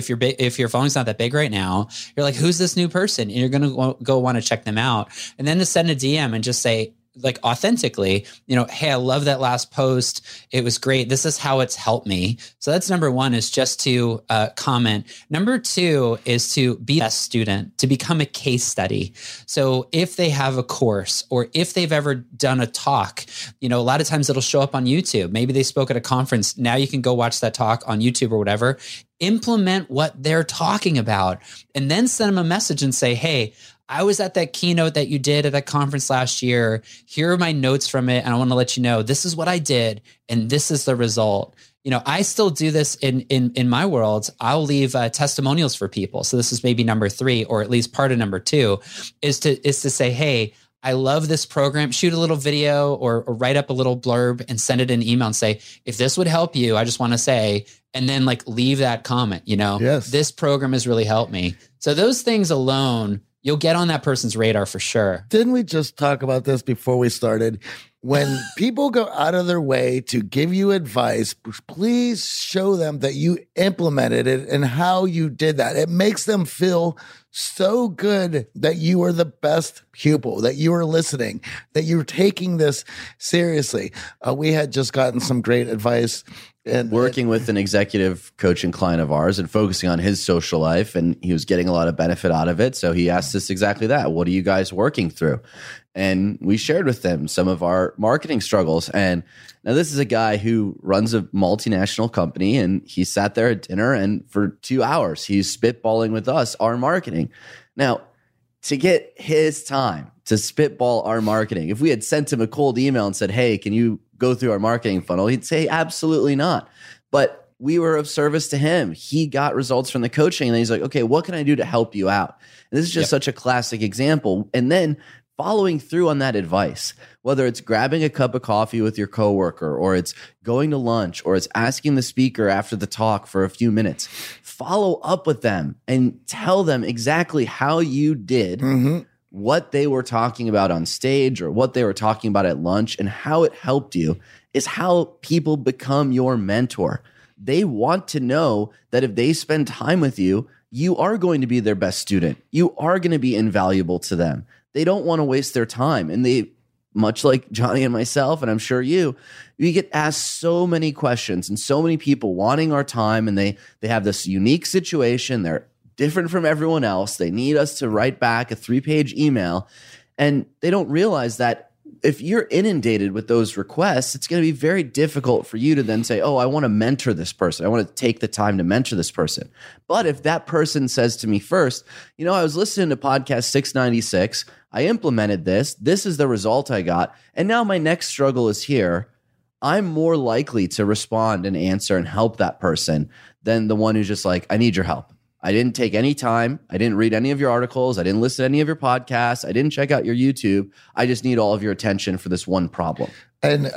E: if your following's not that big right now, you're like, who's this new person? And you're going to go want to check them out. And then to send a DM and just say, like, authentically, hey, I love that last post. It was great. This is how it's helped me. So that's number one, is just to comment. Number two is to be a student, to become a case study. So if they have a course, or if they've ever done a talk, a lot of times it'll show up on YouTube. Maybe they spoke at a conference. Now you can go watch that talk on YouTube or whatever. Implement what they're talking about, and then send them a message and say, hey, I was at that keynote that you did at that conference last year. Here are my notes from it. And I want to let you know, this is what I did, and this is the result. I still do this in my world. I'll leave testimonials for people. So this is maybe number 3, or at least part of number 2, is to say, hey, I love this program. Shoot a little video or write up a little blurb and send it in an email and say, if this would help you, I just want to say, and then leave that comment,
C: Yes.
E: This program has really helped me. So those things alone, you'll get on that person's radar for sure.
C: Didn't we just talk about this before we started? When people go out of their way to give you advice, please show them that you implemented it and how you did that. It makes them feel so good that you are the best pupil, that you are listening, that you're taking this seriously. We had just gotten some great advice. And
D: working with an executive coaching client of ours and focusing on his social life, and he was getting a lot of benefit out of it. So he asked us exactly that. What are you guys working through? And we shared with them some of our marketing struggles. And now this is a guy who runs a multinational company, and he sat there at dinner, and for 2 hours, he's spitballing with us our marketing. Now, to get his time to spitball our marketing, if we had sent him a cold email and said, hey, can you go through our marketing funnel? He'd say, absolutely not. But we were of service to him. He got results from the coaching, and then he's like, okay, what can I do to help you out? And this is just such a classic example. And then following through on that advice, whether it's grabbing a cup of coffee with your coworker, or it's going to lunch, or it's asking the speaker after the talk for a few minutes, follow up with them and tell them exactly how you did what they were talking about on stage, or what they were talking about at lunch, and how it helped you. Is how people become your mentor. They want to know that if they spend time with you, you are going to be their best student. You are going to be invaluable to them. They don't want to waste their time. And they, much like Johnny and myself, and I'm sure you get asked so many questions, and so many people wanting our time, and they have this unique situation. They're different from everyone else. They need us to write back a 3-page email, and they don't realize that if you're inundated with those requests, it's going to be very difficult for you to then say, oh, I want to mentor this person. I want to take the time to mentor this person. But if that person says to me first, I was listening to podcast 696, I implemented this. This is the result I got. And now my next struggle is here. I'm more likely to respond and answer and help that person than the one who's just like, I need your help. I didn't take any time. I didn't read any of your articles. I didn't listen to any of your podcasts. I didn't check out your YouTube. I just need all of your attention for this one problem.
C: And,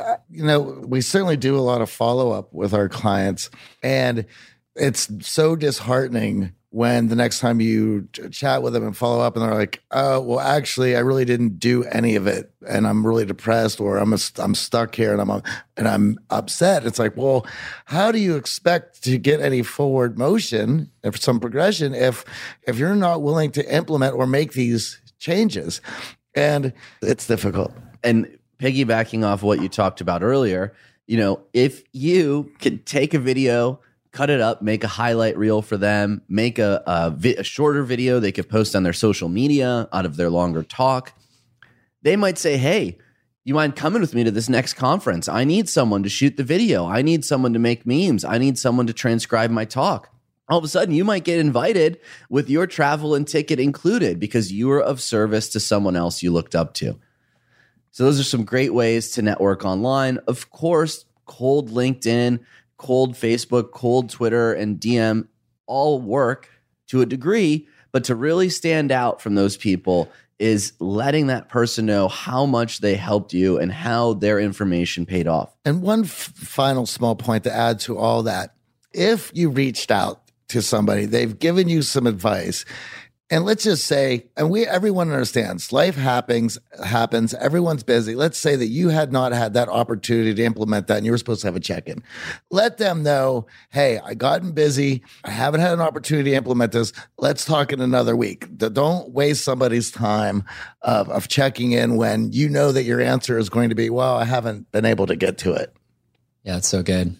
C: we certainly do a lot of follow-up with our clients. And it's so disheartening when the next time you chat with them and follow up, and they're like, oh, well, actually, I really didn't do any of it, and I'm really depressed, or I'm stuck here, and I'm upset. It's like, well, how do you expect to get any forward motion, if some progression, if you're not willing to implement or make these changes? And it's difficult.
D: And piggybacking off what you talked about earlier, if you could take a video, cut it up, make a highlight reel for them, make a shorter video they could post on their social media out of their longer talk. They might say, hey, you mind coming with me to this next conference? I need someone to shoot the video. I need someone to make memes. I need someone to transcribe my talk. all of a sudden you might get invited with your travel and ticket included because you were of service to someone else you looked up to. So those are some great ways to network online. Of course, cold LinkedIn, cold Facebook, cold Twitter, and DM all work to a degree, but to really stand out from those people is letting that person know how much they helped you and how their information paid off.
C: And one final small point to add to all that. If you reached out to somebody, they've given you some advice, and let's just say, and everyone understands, life happens, everyone's busy. Let's say that you had not had that opportunity to implement that and you were supposed to have a check-in. Let them know, hey, I gotten busy. I haven't had an opportunity to implement this. Let's talk in another week. Don't waste somebody's time of checking in when you know that your answer is going to be, well, I haven't been able to get to it.
E: Yeah, it's so good.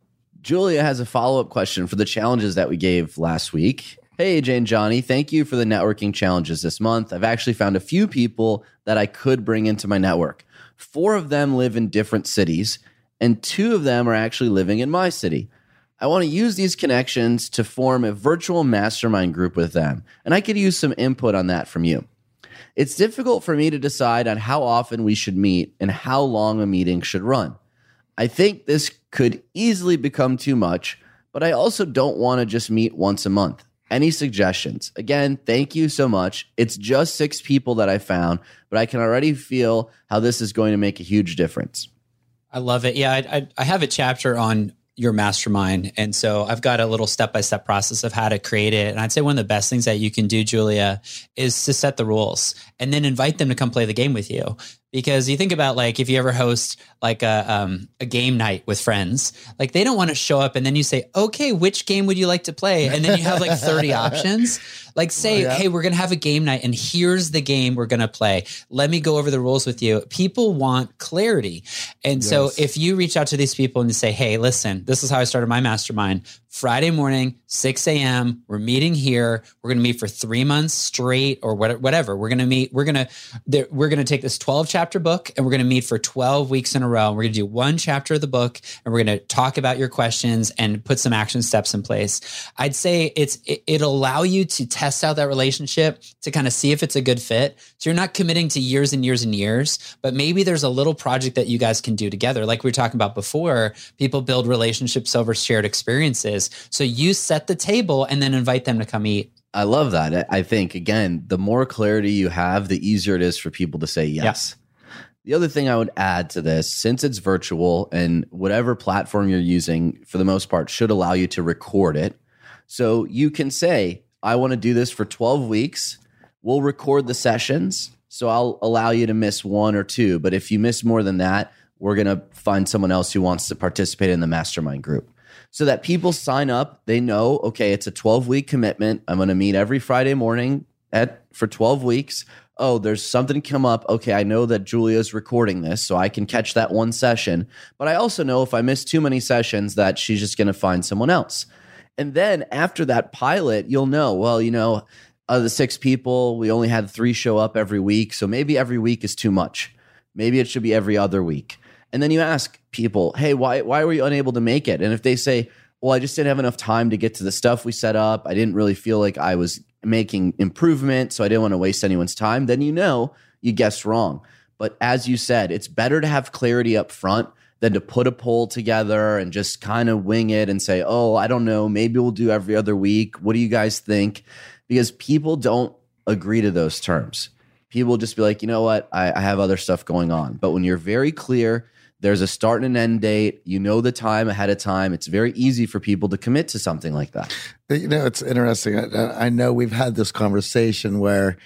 D: Julia has a follow-up question for the challenges that we gave last week. Hey, AJ and Johnny, thank you for the networking challenges this month. I've actually found a few people that I could bring into my network. 4 of them live in different cities, and 2 of them are actually living in my city. I want to use these connections to form a virtual mastermind group with them, and I could use some input on that from you. It's difficult for me to decide on how often we should meet and how long a meeting should run. I think this could easily become too much, but I also don't want to just meet once a month. Any suggestions? Again, thank you so much. It's just 6 people that I found, but I can already feel how this is going to make a huge difference.
E: I love it. Yeah, I have a chapter on your mastermind. And so I've got a little step-by-step process of how to create it. And I'd say one of the best things that you can do, Julia, is to set the rules and then invite them to come play the game with you. Because you think about, like, if you ever host like a game night with friends, like they don't want to show up and then you say, okay, which game would you like to play? And then you have like 30 options. Like say, hey, we're going to have a game night and here's the game we're going to play. Let me go over the rules with you. People want clarity. And so if you reach out to these people and you say, hey, listen, this is how I started my mastermind. Friday morning, 6 a.m. We're meeting here. We're going to meet for 3 months straight or whatever. We're going to meet. We're going to take this 12-chapter book and we're going to meet for 12 weeks in a row. We're going to do one chapter of the book and we're going to talk about your questions and put some action steps in place. I'd say it'll allow you to test out that relationship to kind of see if it's a good fit. So you're not committing to years and years and years, but maybe there's a little project that you guys can do together. Like we were talking about before, people build relationships over shared experiences. So you set the table and then invite them to come eat.
D: I love that. I think, again, the more clarity you have, the easier it is for people to say yes. Yeah. The other thing I would add to this, since it's virtual and whatever platform you're using, for the most part, should allow you to record it. So you can say, I want to do this for 12 weeks. We'll record the sessions. So I'll allow you to miss 1 or 2. But if you miss more than that, we're going to find someone else who wants to participate in the mastermind group. So that people sign up, they know, okay, it's a 12-week commitment. I'm going to meet every Friday morning for 12 weeks. Oh, there's something come up. Okay, I know that Julia's recording this, so I can catch that one session. But I also know if I miss too many sessions that she's just going to find someone else. And then after that pilot, you'll know, well, of the 6 people, we only had 3 show up every week. So maybe every week is too much. Maybe it should be every other week. And then you ask people, hey, why were you unable to make it? And if they say, well, I just didn't have enough time to get to the stuff we set up. I didn't really feel like I was making improvement, so I didn't want to waste anyone's time. Then you guessed wrong. But as you said, it's better to have clarity up front than to put a poll together and just kind of wing it and say, oh, I don't know, maybe we'll do every other week. What do you guys think? Because people don't agree to those terms. People will just be like, you know what, I have other stuff going on. But when you're very clear, there's a start and an end date. You know the time ahead of time. It's very easy for people to commit to something like that.
C: It's interesting. I know we've had this conversation where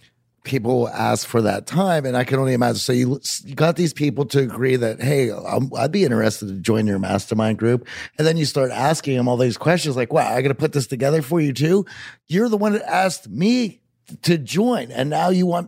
C: people ask for that time, and I can only imagine. So you got these people to agree that, hey, I'd be interested to join your mastermind group. And then you start asking them all these questions like, wow, I got to put this together for you too? You're the one that asked me to join, and now do you want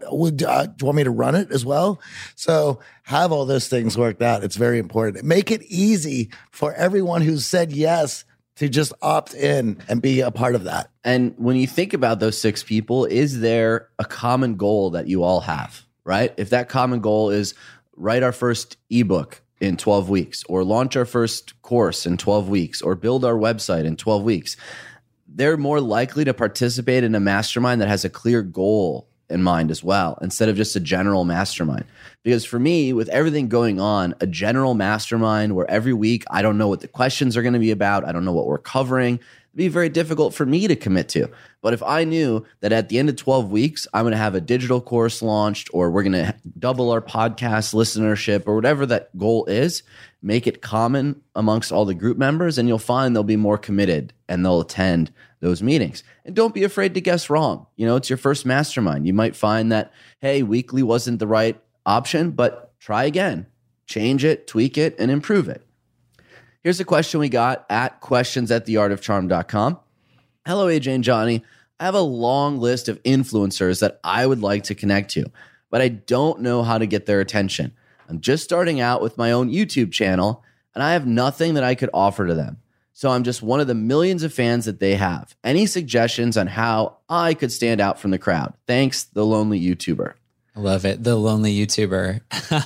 C: me to run it as well? So have all those things worked out. It's very important. Make it easy for everyone who said yes to just opt in and be a part of that.
D: And when you think about those 6 people, is there a common goal that you all have, right? If that common goal is write our first ebook in 12 weeks or launch our first course in 12 weeks or build our website in 12 weeks, they're more likely to participate in a mastermind that has a clear goal in mind as well, instead of just a general mastermind. Because for me, with everything going on, a general mastermind where every week I don't know what the questions are going to be about, I don't know what we're covering, it'd be very difficult for me to commit to. But if I knew that at the end of 12 weeks, I'm going to have a digital course launched, or we're going to double our podcast listenership, or whatever that goal is, make it common amongst all the group members, and you'll find they'll be more committed and they'll attend those meetings. And don't be afraid to guess wrong. You know, it's your first mastermind. You might find that, hey, weekly wasn't the right option, but try again. Change it, tweak it, and improve it. Here's a question we got at questions@theartofcharm.com. Hello, AJ and Johnny. I have a long list of influencers that I would like to connect to, but I don't know how to get their attention. I'm just starting out with my own YouTube channel, and I have nothing that I could offer to them. So I'm just one of the millions of fans that they have. Any suggestions on how I could stand out from the crowd? Thanks, the lonely YouTuber.
E: I love it. The lonely YouTuber.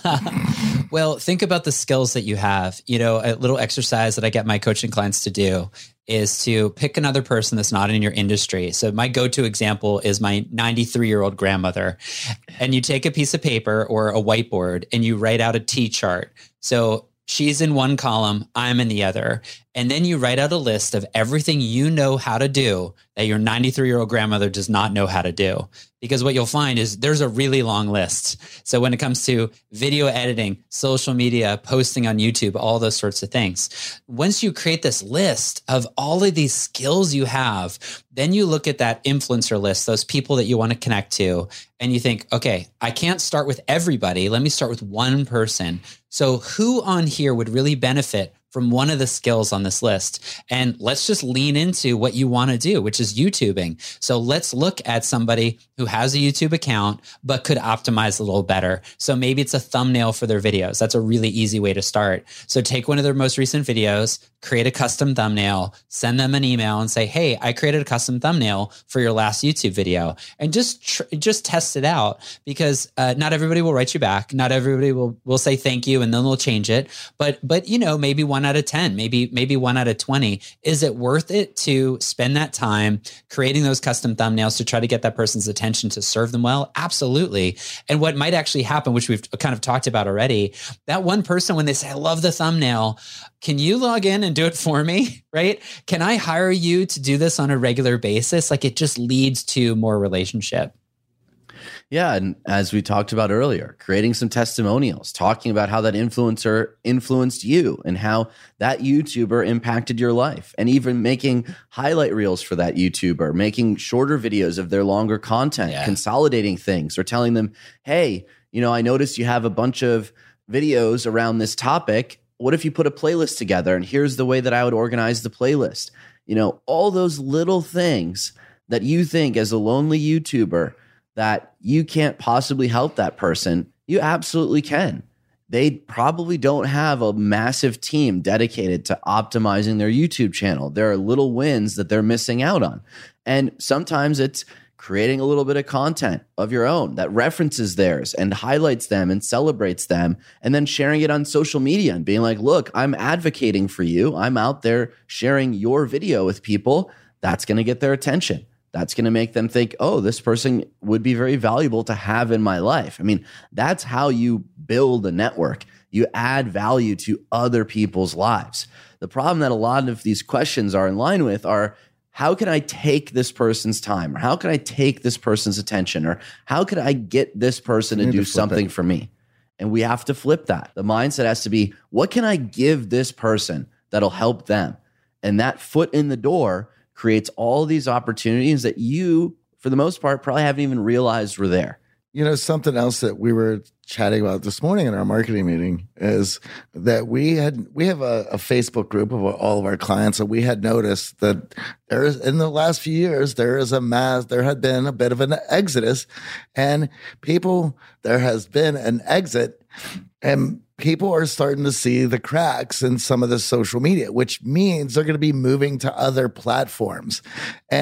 E: Well, think about the skills that you have. You know, a little exercise that I get my coaching clients to do is to pick another person that's not in your industry. So my go-to example is my 93-year-old grandmother. And you take a piece of paper or a whiteboard and you write out a T chart. So she's in one column, I'm in the other. And then you write out a list of everything you know how to do that your 93-year-old grandmother does not know how to do. Because what you'll find is there's a really long list. So when it comes to video editing, social media, posting on YouTube, all those sorts of things, once you create this list of all of these skills you have, then you look at that influencer list, those people that you want to connect to, and you think, okay, I can't start with everybody. Let me start with one person. So who on here would really benefit from one of the skills on this list? And let's just lean into what you want to do, which is YouTubing. So let's look at somebody who has a YouTube account, but could optimize a little better. So maybe it's a thumbnail for their videos. That's a really easy way to start. So take one of their most recent videos, create a custom thumbnail, send them an email and say, hey, I created a custom thumbnail for your last YouTube video. And just test it out, because not everybody will write you back. Not everybody will say thank you, and then they'll change it. But you know, maybe 1 out of 10, maybe 1 out of 20. Is it worth it to spend that time creating those custom thumbnails to try to get that person's attention to serve them well? Absolutely. And what might actually happen, which we've kind of talked about already, that one person, when they say, I love the thumbnail, can you log in and do it for me? Right? Can I hire you to do this on a regular basis? Like, it just leads to more relationship.
D: Yeah, and as we talked about earlier, creating some testimonials, talking about how that influencer influenced you and how that YouTuber impacted your life, and even making highlight reels for that YouTuber, making shorter videos of their longer content, consolidating things, or telling them, hey, you know, I noticed you have a bunch of videos around this topic. What if you put a playlist together, and here's the way that I would organize the playlist? You know, all those little things that you think as a lonely YouTuber that you can't possibly help that person, you absolutely can. They probably don't have a massive team dedicated to optimizing their YouTube channel. There are little wins that they're missing out on. And sometimes it's creating a little bit of content of your own that references theirs and highlights them and celebrates them, and then sharing it on social media and being like, look, I'm advocating for you. I'm out there sharing your video with people. That's going to get their attention. That's going to make them think, oh, this person would be very valuable to have in my life. I mean, that's how you build a network. You add value to other people's lives. The problem that a lot of these questions are in line with are, how can I take this person's time? Or how can I take this person's attention? Or how can I get this person to do something for me? And we have to flip that. The mindset has to be, what can I give this person that'll help them? And that foot in the door creates all these opportunities that you, for the most part, probably haven't even realized were there.
C: You know, something else that we were chatting about this morning in our marketing meeting is that we have a Facebook group of all of our clients, and we had noticed that there is, in the last few years, there had been a bit of an exodus, and there has been an exit, and people are starting to see the cracks in some of the social media, which means they're going to be moving to other platforms. And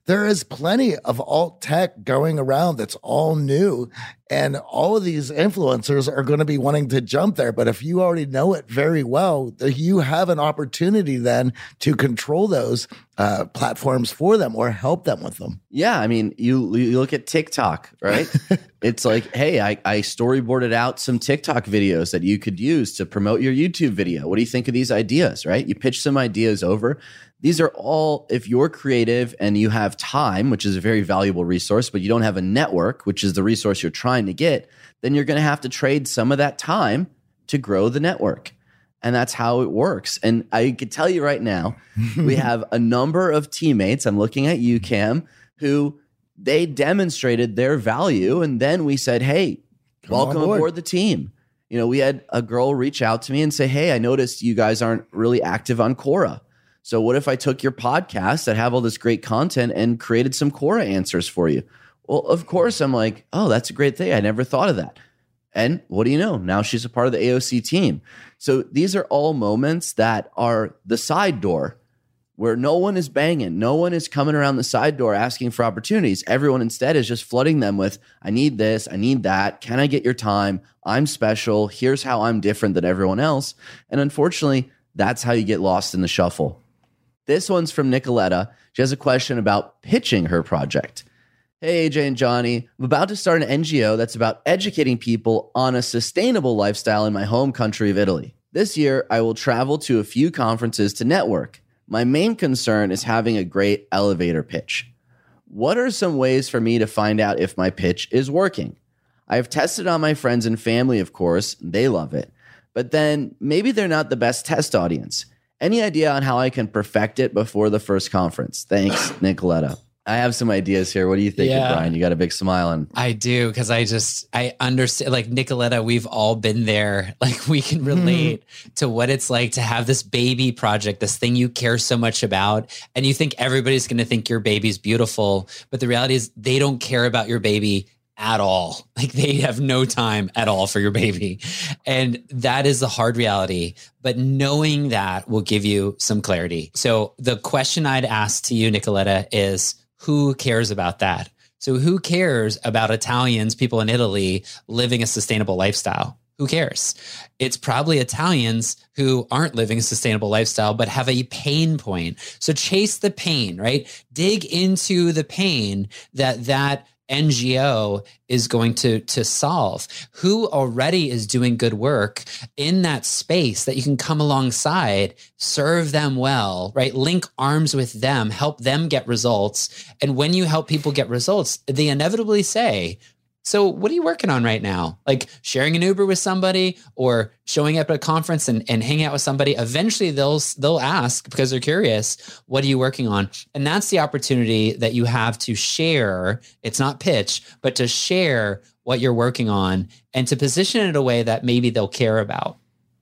C: there is plenty of alt tech going around that's all new. And all of these influencers are going to be wanting to jump there. But if you already know it very well, you have an opportunity then to control those platforms for them or help them with them.
D: Yeah. I mean, you look at TikTok, right? It's like, hey, I storyboarded out some TikTok videos that you could use to promote your YouTube video. What do you think of these ideas, right? You pitch some ideas over. These are all, if you're creative and you have time, which is a very valuable resource, but you don't have a network, which is the resource you're trying to get, then you're going to have to trade some of that time to grow the network. And that's how it works. And I could tell you right now, we have a number of teammates, I'm looking at you, Cam, who they demonstrated their value. And then we said, hey, welcome aboard the team. You know, we had a girl reach out to me and say, hey, I noticed you guys aren't really active on Quora. So what if I took your podcast that have all this great content and created some Quora answers for you? Well, of course, I'm like, oh, that's a great thing. I never thought of that. And what do you know? Now she's a part of the AOC team. So these are all moments that are the side door where no one is banging. No one is coming around the side door asking for opportunities. Everyone instead is just flooding them with, I need this, I need that. Can I get your time? I'm special. Here's how I'm different than everyone else. And unfortunately, that's how you get lost in the shuffle. This one's from Nicoletta. She has a question about pitching her project. Hey, AJ and Johnny, I'm about to start an NGO that's about educating people on a sustainable lifestyle in my home country of Italy. This year, I will travel to a few conferences to network. My main concern is having a great elevator pitch. What are some ways for me to find out if my pitch is working? I have tested on my friends and family, of course. They love it. But then maybe they're not the best test audience. Any idea on how I can perfect it before the first conference? Thanks, Nicoletta. I have some ideas here. What do you think, Brian? You got a big smile on.
E: I do, because I understand, like Nicoletta, we've all been there. Like we can relate to what it's like to have this baby project, this thing you care so much about. And you think everybody's going to think your baby's beautiful. But the reality is they don't care about your baby at all. Like they have no time at all for your baby. And that is the hard reality. But knowing that will give you some clarity. So the question I'd ask to you, Nicoletta, is who cares about that? So who cares about Italians, people in Italy living a sustainable lifestyle? Who cares? It's probably Italians who aren't living a sustainable lifestyle, but have a pain point. So chase the pain, right? Dig into the pain that NGO is going to solve. Who already is doing good work in that space that you can come alongside, serve them well, right? Link arms with them, help them get results. And when you help people get results, they inevitably say, so what are you working on right now? Like sharing an Uber with somebody or showing up at a conference and hanging out with somebody. Eventually they'll ask, because they're curious, what are you working on? And that's the opportunity that you have to share. It's not pitch, but to share what you're working on and to position it in a way that maybe they'll care about.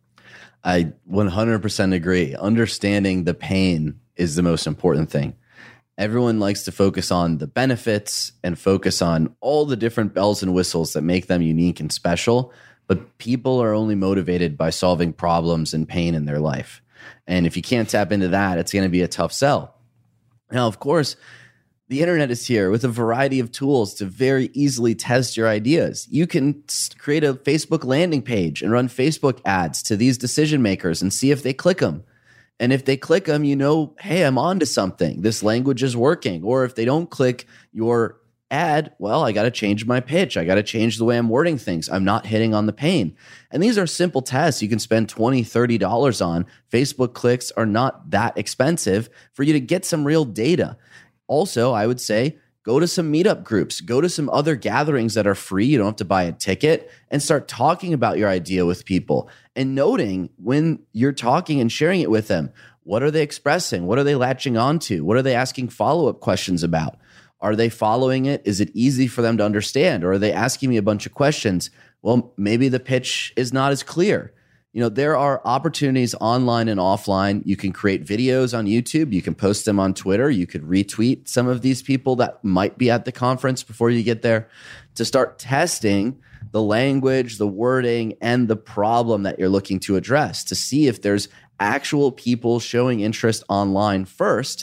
D: I 100% agree. Understanding the pain is the most important thing. Everyone likes to focus on the benefits and focus on all the different bells and whistles that make them unique and special. But people are only motivated by solving problems and pain in their life. And if you can't tap into that, it's going to be a tough sell. Now, of course, the internet is here with a variety of tools to very easily test your ideas. You can create a Facebook landing page and run Facebook ads to these decision makers and see if they click them. And if they click them, you know, hey, I'm on to something. This language is working. Or if they don't click your ad, well, I got to change my pitch. I got to change the way I'm wording things. I'm not hitting on the pain. And these are simple tests you can spend $20, $30 on. Facebook clicks are not that expensive for you to get some real data. Also, I would say, go to some meetup groups, go to some other gatherings that are free. You don't have to buy a ticket, and start talking about your idea with people and noting when you're talking and sharing it with them. What are they expressing? What are they latching onto? What are they asking follow-up questions about? Are they following it? Is it easy for them to understand? Or are they asking me a bunch of questions? Well, maybe the pitch is not as clear. You know, there are opportunities online and offline. You can create videos on YouTube. You can post them on Twitter. You could retweet some of these people that might be at the conference before you get there to start testing the language, the wording, and the problem that you're looking to address to see if there's actual people showing interest online first.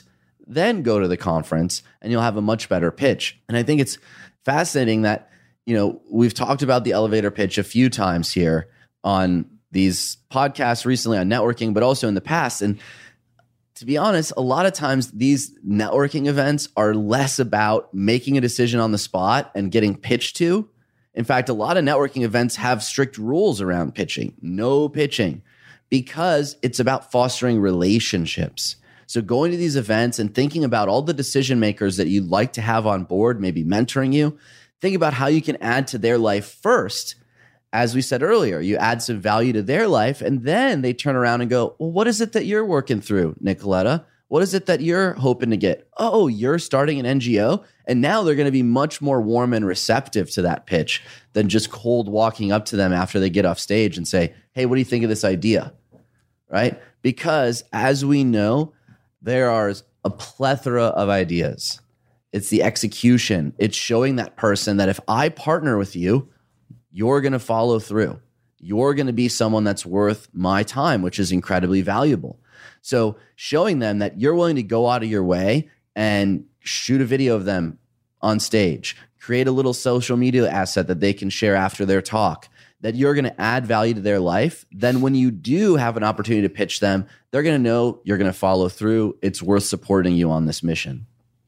D: then go to the conference and you'll have a much better pitch. And I think it's fascinating that, we've talked about the elevator pitch a few times here on these podcasts recently on networking, but also in the past. And to be honest, a lot of times these networking events are less about making a decision on the spot and getting pitched to. In fact, a lot of networking events have strict rules around pitching, no pitching, because it's about fostering relationships. So going to these events and thinking about all the decision makers that you'd like to have on board, maybe mentoring you, think about how you can add to their life first. As we said earlier, you add some value to their life, and then they turn around and go, well, what is it that you're working through, Nicoletta? What is it that you're hoping to get? Oh, you're starting an NGO? And now they're going to be much more warm and receptive to that pitch than just cold walking up to them after they get off stage and say, hey, what do you think of this idea? Right? Because as we know, there are a plethora of ideas. It's the execution. It's showing that person that if I partner with you, you're going to follow through. You're going to be someone that's worth my time, which is incredibly valuable. So showing them that you're willing to go out of your way and shoot a video of them on stage, create a little social media asset that they can share after their talk, that you're going to add value to their life, then when you do have an opportunity to pitch them, they're going to know you're going to follow through. It's worth supporting you on this mission.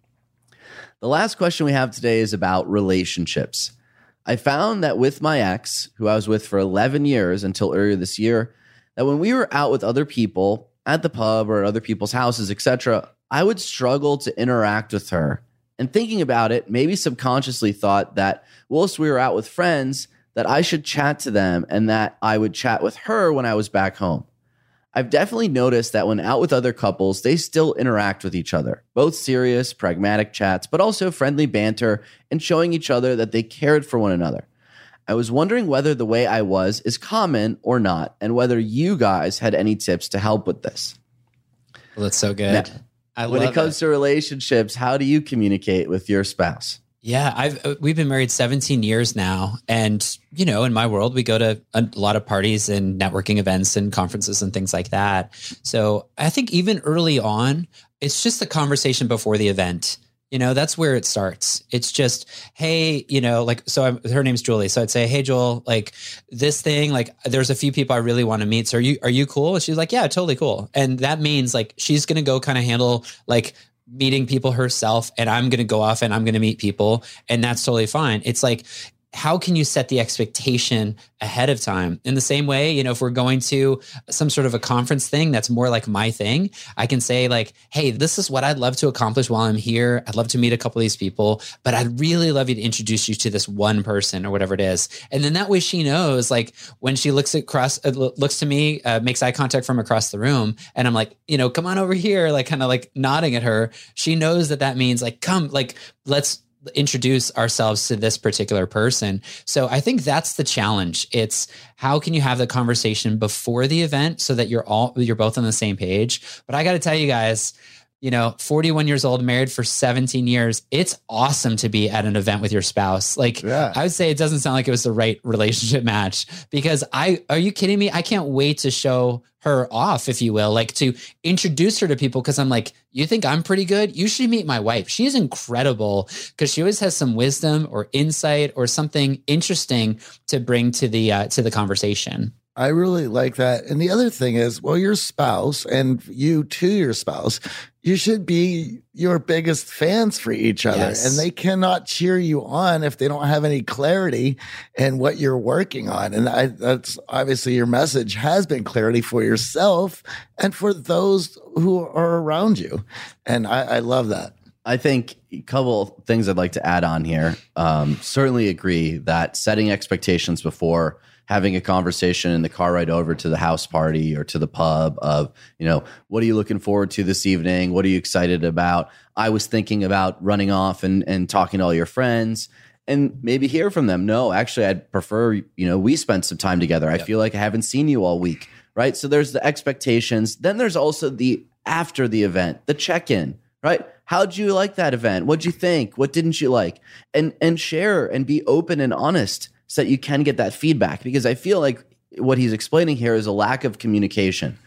D: The last question we have today is about relationships. I found that with my ex, who I was with for 11 years until earlier this year, that when we were out with other people at the pub or at other people's houses, etc., I would struggle to interact with her. And thinking about it, maybe subconsciously thought that whilst we were out with friends, that I should chat to them and that I would chat with her when I was back home. I've definitely noticed that when out with other couples, they still interact with each other, both serious, pragmatic chats, but also friendly banter and showing each other that they cared for one another. I was wondering whether the way I was is common or not, and whether you guys had any tips to help with this.
E: Well, that's so good.
D: Now, when it comes to relationships, how do you communicate with your spouse?
E: Yeah, we've been married 17 years now. And, in my world, we go to a lot of parties and networking events and conferences and things like that. So I think even early on, it's just the conversation before the event. That's where it starts. It's just, hey, her name's Julie. So I'd say, hey, Joel, this thing, there's a few people I really want to meet. So are you cool? And she's like, yeah, totally cool. And that means she's going to go kind of handle meeting people herself, and I'm going to go off and I'm going to meet people, and that's totally fine. It's how can you set the expectation ahead of time? In the same way, if we're going to some sort of a conference thing that's more like my thing, I can say hey, this is what I'd love to accomplish while I'm here. I'd love to meet a couple of these people, but I'd really love you to introduce you to this one person or whatever it is. And then that way she knows, when she looks to me, makes eye contact from across the room, and I'm come on over here, kind of nodding at her. She knows that means come, let's introduce ourselves to this particular person. So I think that's the challenge. It's how can you have the conversation before the event so that you're both on the same page. But I got to tell you guys, 41 years old, married for 17 years. It's awesome to be at an event with your spouse. I would say it doesn't sound like it was the right relationship match, because are you kidding me? I can't wait to show her off, if you will, to introduce her to people. Cause I'm you think I'm pretty good? You should meet my wife. She's incredible because she always has some wisdom or insight or something interesting to bring to the conversation.
C: I really like that. And the other thing is, your spouse and you to your spouse, you should be your biggest fans for each other. Yes. And they cannot cheer you on if they don't have any clarity in what you're working on. And that's obviously your message has been clarity for yourself and for those who are around you. And I love that.
D: I think a couple of things I'd like to add on here. Certainly agree that setting expectations before having a conversation in the car ride over to the house party or to the pub of, what are you looking forward to this evening? What are you excited about? I was thinking about running off and talking to all your friends and maybe hear from them. No, actually, I'd prefer, we spent some time together. I feel like I haven't seen you all week, right? So there's the expectations. Then there's also the after the event, the check-in, right? How'd you like that event? What'd you think? What didn't you like? And share and be open and honest so that you can get that feedback, because I feel like what he's explaining here is a lack of communication.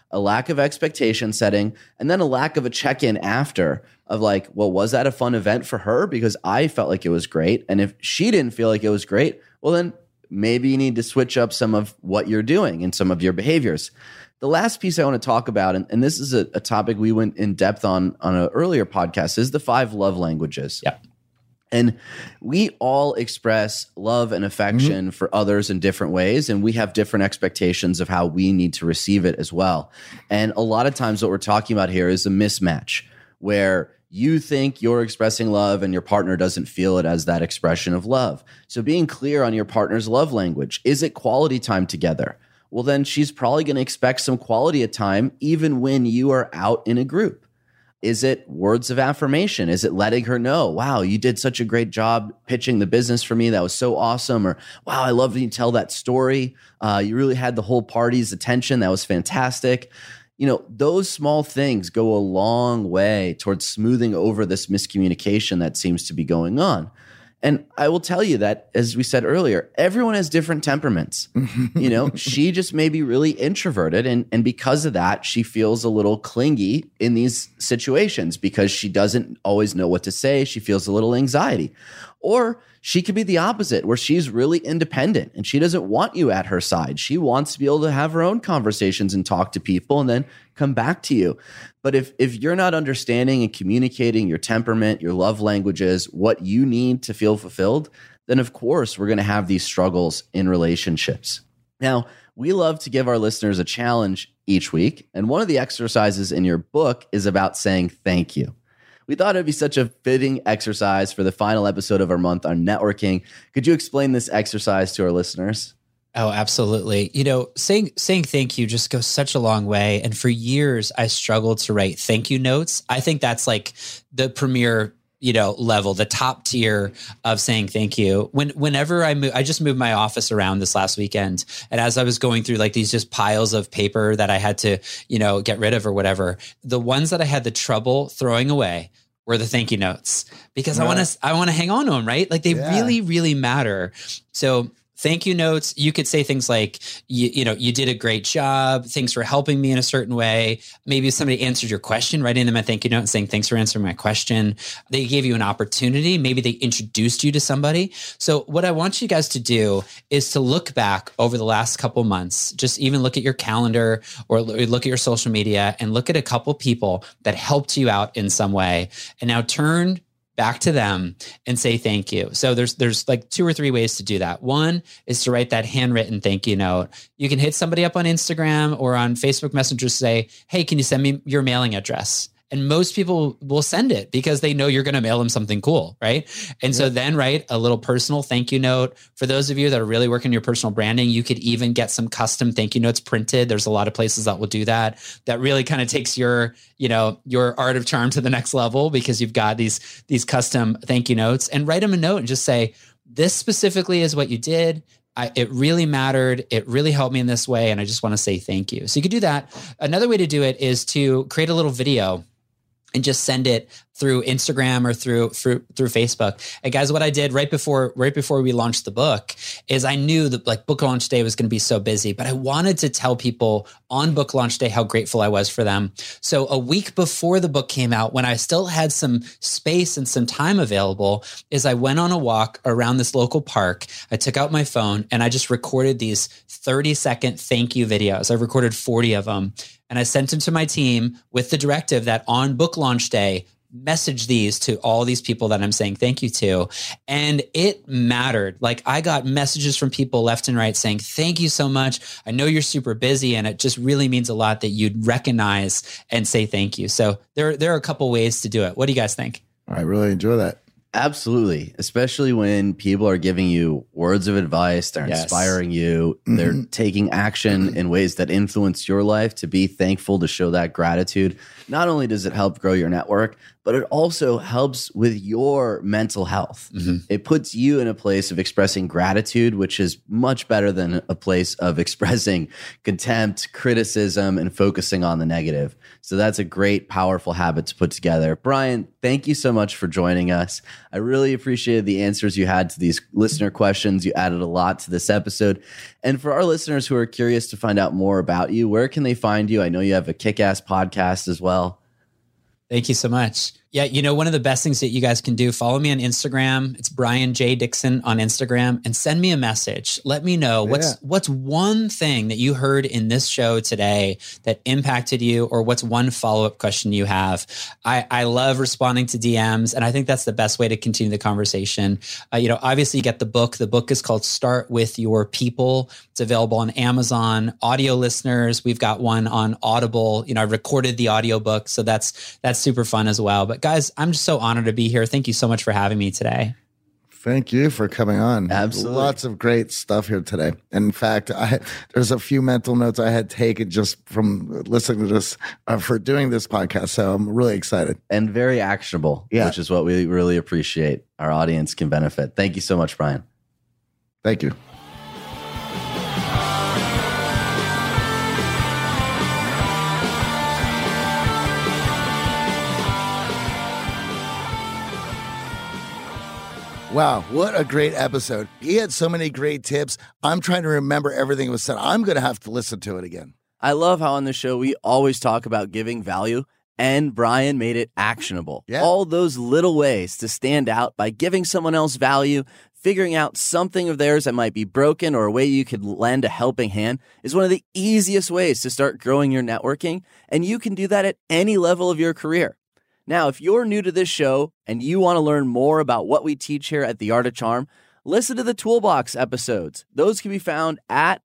D: a lack of expectation setting, and then a lack of a check-in after of like, well, was that a fun event for her? Because I felt like it was great. And if she didn't feel like it was great, well, then maybe you need to switch up some of what you're doing and some of your behaviors. The last piece I want to talk about, and this is a topic we went in depth on an earlier podcast, is the 5 love languages.
E: Yep.
D: And we all express love and affection for others in different ways, and we have different expectations of how we need to receive it as well. And a lot of times what we're talking about here is a mismatch where you think you're expressing love and your partner doesn't feel it as that expression of love. So being clear on your partner's love language. Is it quality time together? Well, then she's probably going to expect some quality of time even when you are out in a group. Is it words of affirmation? Is it letting her know, wow, you did such a great job pitching the business for me. That was so awesome. Or, wow, I love that you tell that story. You really had the whole party's attention. That was fantastic. You know, those small things go a long way towards smoothing over this miscommunication that seems to be going on. And I will tell you that, as we said earlier, everyone has different temperaments. You know, she just may be really introverted. And because of that, she feels a little clingy in these situations because she doesn't always know what to say. She feels a little anxiety. Or she could be the opposite, where she's really independent and she doesn't want you at her side. She wants to be able to have her own conversations and talk to people and then come back to you. But if you're not understanding and communicating your temperament, your love languages, what you need to feel fulfilled, then of course we're going to have these struggles in relationships. Now, we love to give our listeners a challenge each week. And one of the exercises in your book is about saying thank you. We thought it'd be such a fitting exercise for the final episode of our month on networking. Could you explain this exercise to our listeners?
E: Oh, absolutely. You know, saying thank you just goes such a long way. And for years, I struggled to write thank you notes. I think that's like the premier, level, the top tier of saying thank you. Whenever I just moved my office around this last weekend. And as I was going through like these just piles of paper that I had to, get rid of or whatever, the ones that I had the trouble throwing away were the thank you notes because I want to hang on to them, right? Like they really, really matter. So thank you notes, you could say things like, you did a great job. Thanks for helping me in a certain way. Maybe somebody answered your question, writing them a thank you note and saying, thanks for answering my question. They gave you an opportunity. Maybe they introduced you to somebody. So what I want you guys to do is to look back over the last couple months, just even look at your calendar or look at your social media and look at a couple people that helped you out in some way. And now turn back to them and say thank you. So there's like 2 or 3 ways to do that. One is to write that handwritten thank you note. You can hit somebody up on Instagram or on Facebook Messenger, say, hey, can you send me your mailing address? And most people will send it because they know you're going to mail them something cool, right? And so then write a little personal thank you note. For those of you that are really working your personal branding, you could even get some custom thank you notes printed. There's a lot of places that will do that. That really kind of takes your art of charm to the next level because you've got these custom thank you notes. And write them a note and just say, this specifically is what you did. It really mattered. It really helped me in this way. And I just want to say thank you. So you could do that. Another way to do it is to create a little video and just send it through Instagram or through Facebook. And guys, what I did right before we launched the book is I knew that like book launch day was going to be so busy, but I wanted to tell people on book launch day how grateful I was for them. So a week before the book came out, when I still had some space and some time available, is I went on a walk around this local park. I took out my phone and I just recorded these 30-second thank you videos. I recorded 40 of them. And I sent them to my team with the directive that on book launch day, message these to all these people that I'm saying thank you to. And it mattered. Like I got messages from people left and right saying, thank you so much. I know you're super busy and it just really means a lot that you'd recognize and say thank you. So there are a couple ways to do it. What do you guys think?
C: I really enjoy that.
D: Absolutely. Especially when people are giving you words of advice, they're inspiring you, they're taking action in ways that influence your life. To be thankful, to show that gratitude. Not only does it help grow your network, but it also helps with your mental health. It puts you in a place of expressing gratitude, which is much better than a place of expressing contempt, criticism, and focusing on the negative. So that's a great, powerful habit to put together. Brian, thank you so much for joining us. I really appreciated the answers you had to these listener questions. You added a lot to this episode. And for our listeners who are curious to find out more about you, where can they find you? I know you have a kick-ass podcast as well.
E: Thank you so much. Yeah, you know, one of the best things that you guys can do, follow me on Instagram. It's Brian J. Dixon on Instagram, and send me a message. Let me know what's one thing that you heard in this show today that impacted you, or what's one follow-up question you have. I love responding to DMs, and I think that's the best way to continue the conversation. Obviously you get the book. The book is called Start With Your People. It's available on Amazon. Audio listeners, we've got one on Audible. I recorded the audiobook, so that's super fun as well. But guys, I'm just so honored to be here. Thank you so much for having me today.
C: Thank you for coming on.
D: Absolutely.
C: Lots of great stuff here today. And in fact, there's a few mental notes I had taken just from listening to this for doing this podcast. So I'm really excited.
D: And very actionable, which is what we really appreciate. Our audience can benefit. Thank you so much, Brian.
C: Thank you. Wow, what a great episode. He had so many great tips. I'm trying to remember everything that was said. I'm going to have to listen to it again.
D: I love how on the show we always talk about giving value, and Brian made it actionable.
C: Yeah.
D: All those little ways to stand out by giving someone else value, figuring out something of theirs that might be broken or a way you could lend a helping hand is one of the easiest ways to start growing your networking, and you can do that at any level of your career. Now, if you're new to this show and you want to learn more about what we teach here at The Art of Charm, listen to the Toolbox episodes. Those can be found at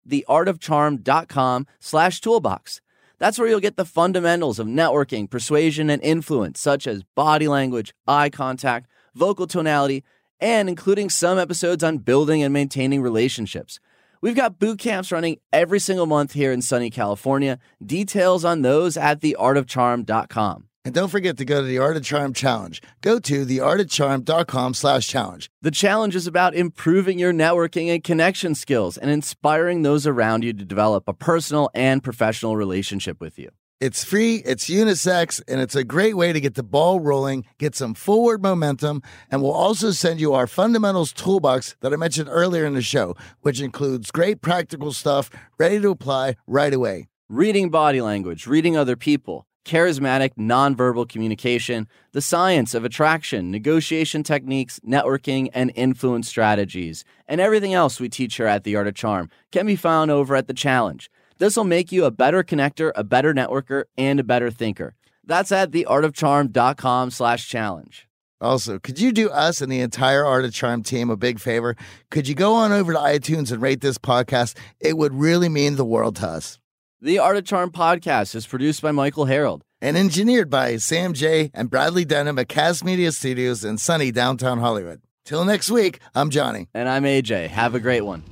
D: theartofcharm.com/toolbox. That's where you'll get the fundamentals of networking, persuasion, and influence, such as body language, eye contact, vocal tonality, and including some episodes on building and maintaining relationships. We've got boot camps running every single month here in sunny California. Details on those at theartofcharm.com.
C: And don't forget to go to the Art of Charm Challenge. Go to theartofcharm.com/challenge.
D: The challenge is about improving your networking and connection skills and inspiring those around you to develop a personal and professional relationship with you.
C: It's free, it's unisex, and it's a great way to get the ball rolling, get some forward momentum, and we'll also send you our fundamentals toolbox that I mentioned earlier in the show, which includes great practical stuff ready to apply right away.
D: Reading body language, reading other people, charismatic nonverbal communication, the science of attraction, negotiation techniques, networking, and influence strategies, and everything else we teach here at The Art of Charm can be found over at The Challenge. This will make you a better connector, a better networker, and a better thinker. That's at theartofcharm.com/challenge.
C: Also, could you do us and the entire Art of Charm team a big favor? Could you go on over to iTunes and rate this podcast? It would really mean the world to us.
D: The Art of Charm podcast is produced by Michael Harold
C: and engineered by Sam J. and Bradley Denham at Cast Media Studios in sunny downtown Hollywood. Till next week, I'm Johnny.
D: And I'm AJ. Have a great one.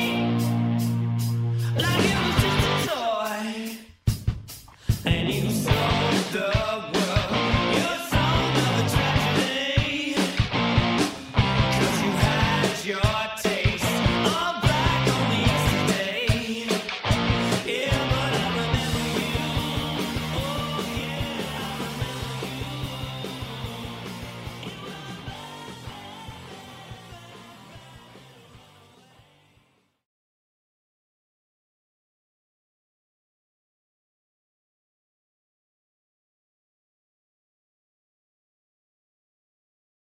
F: And you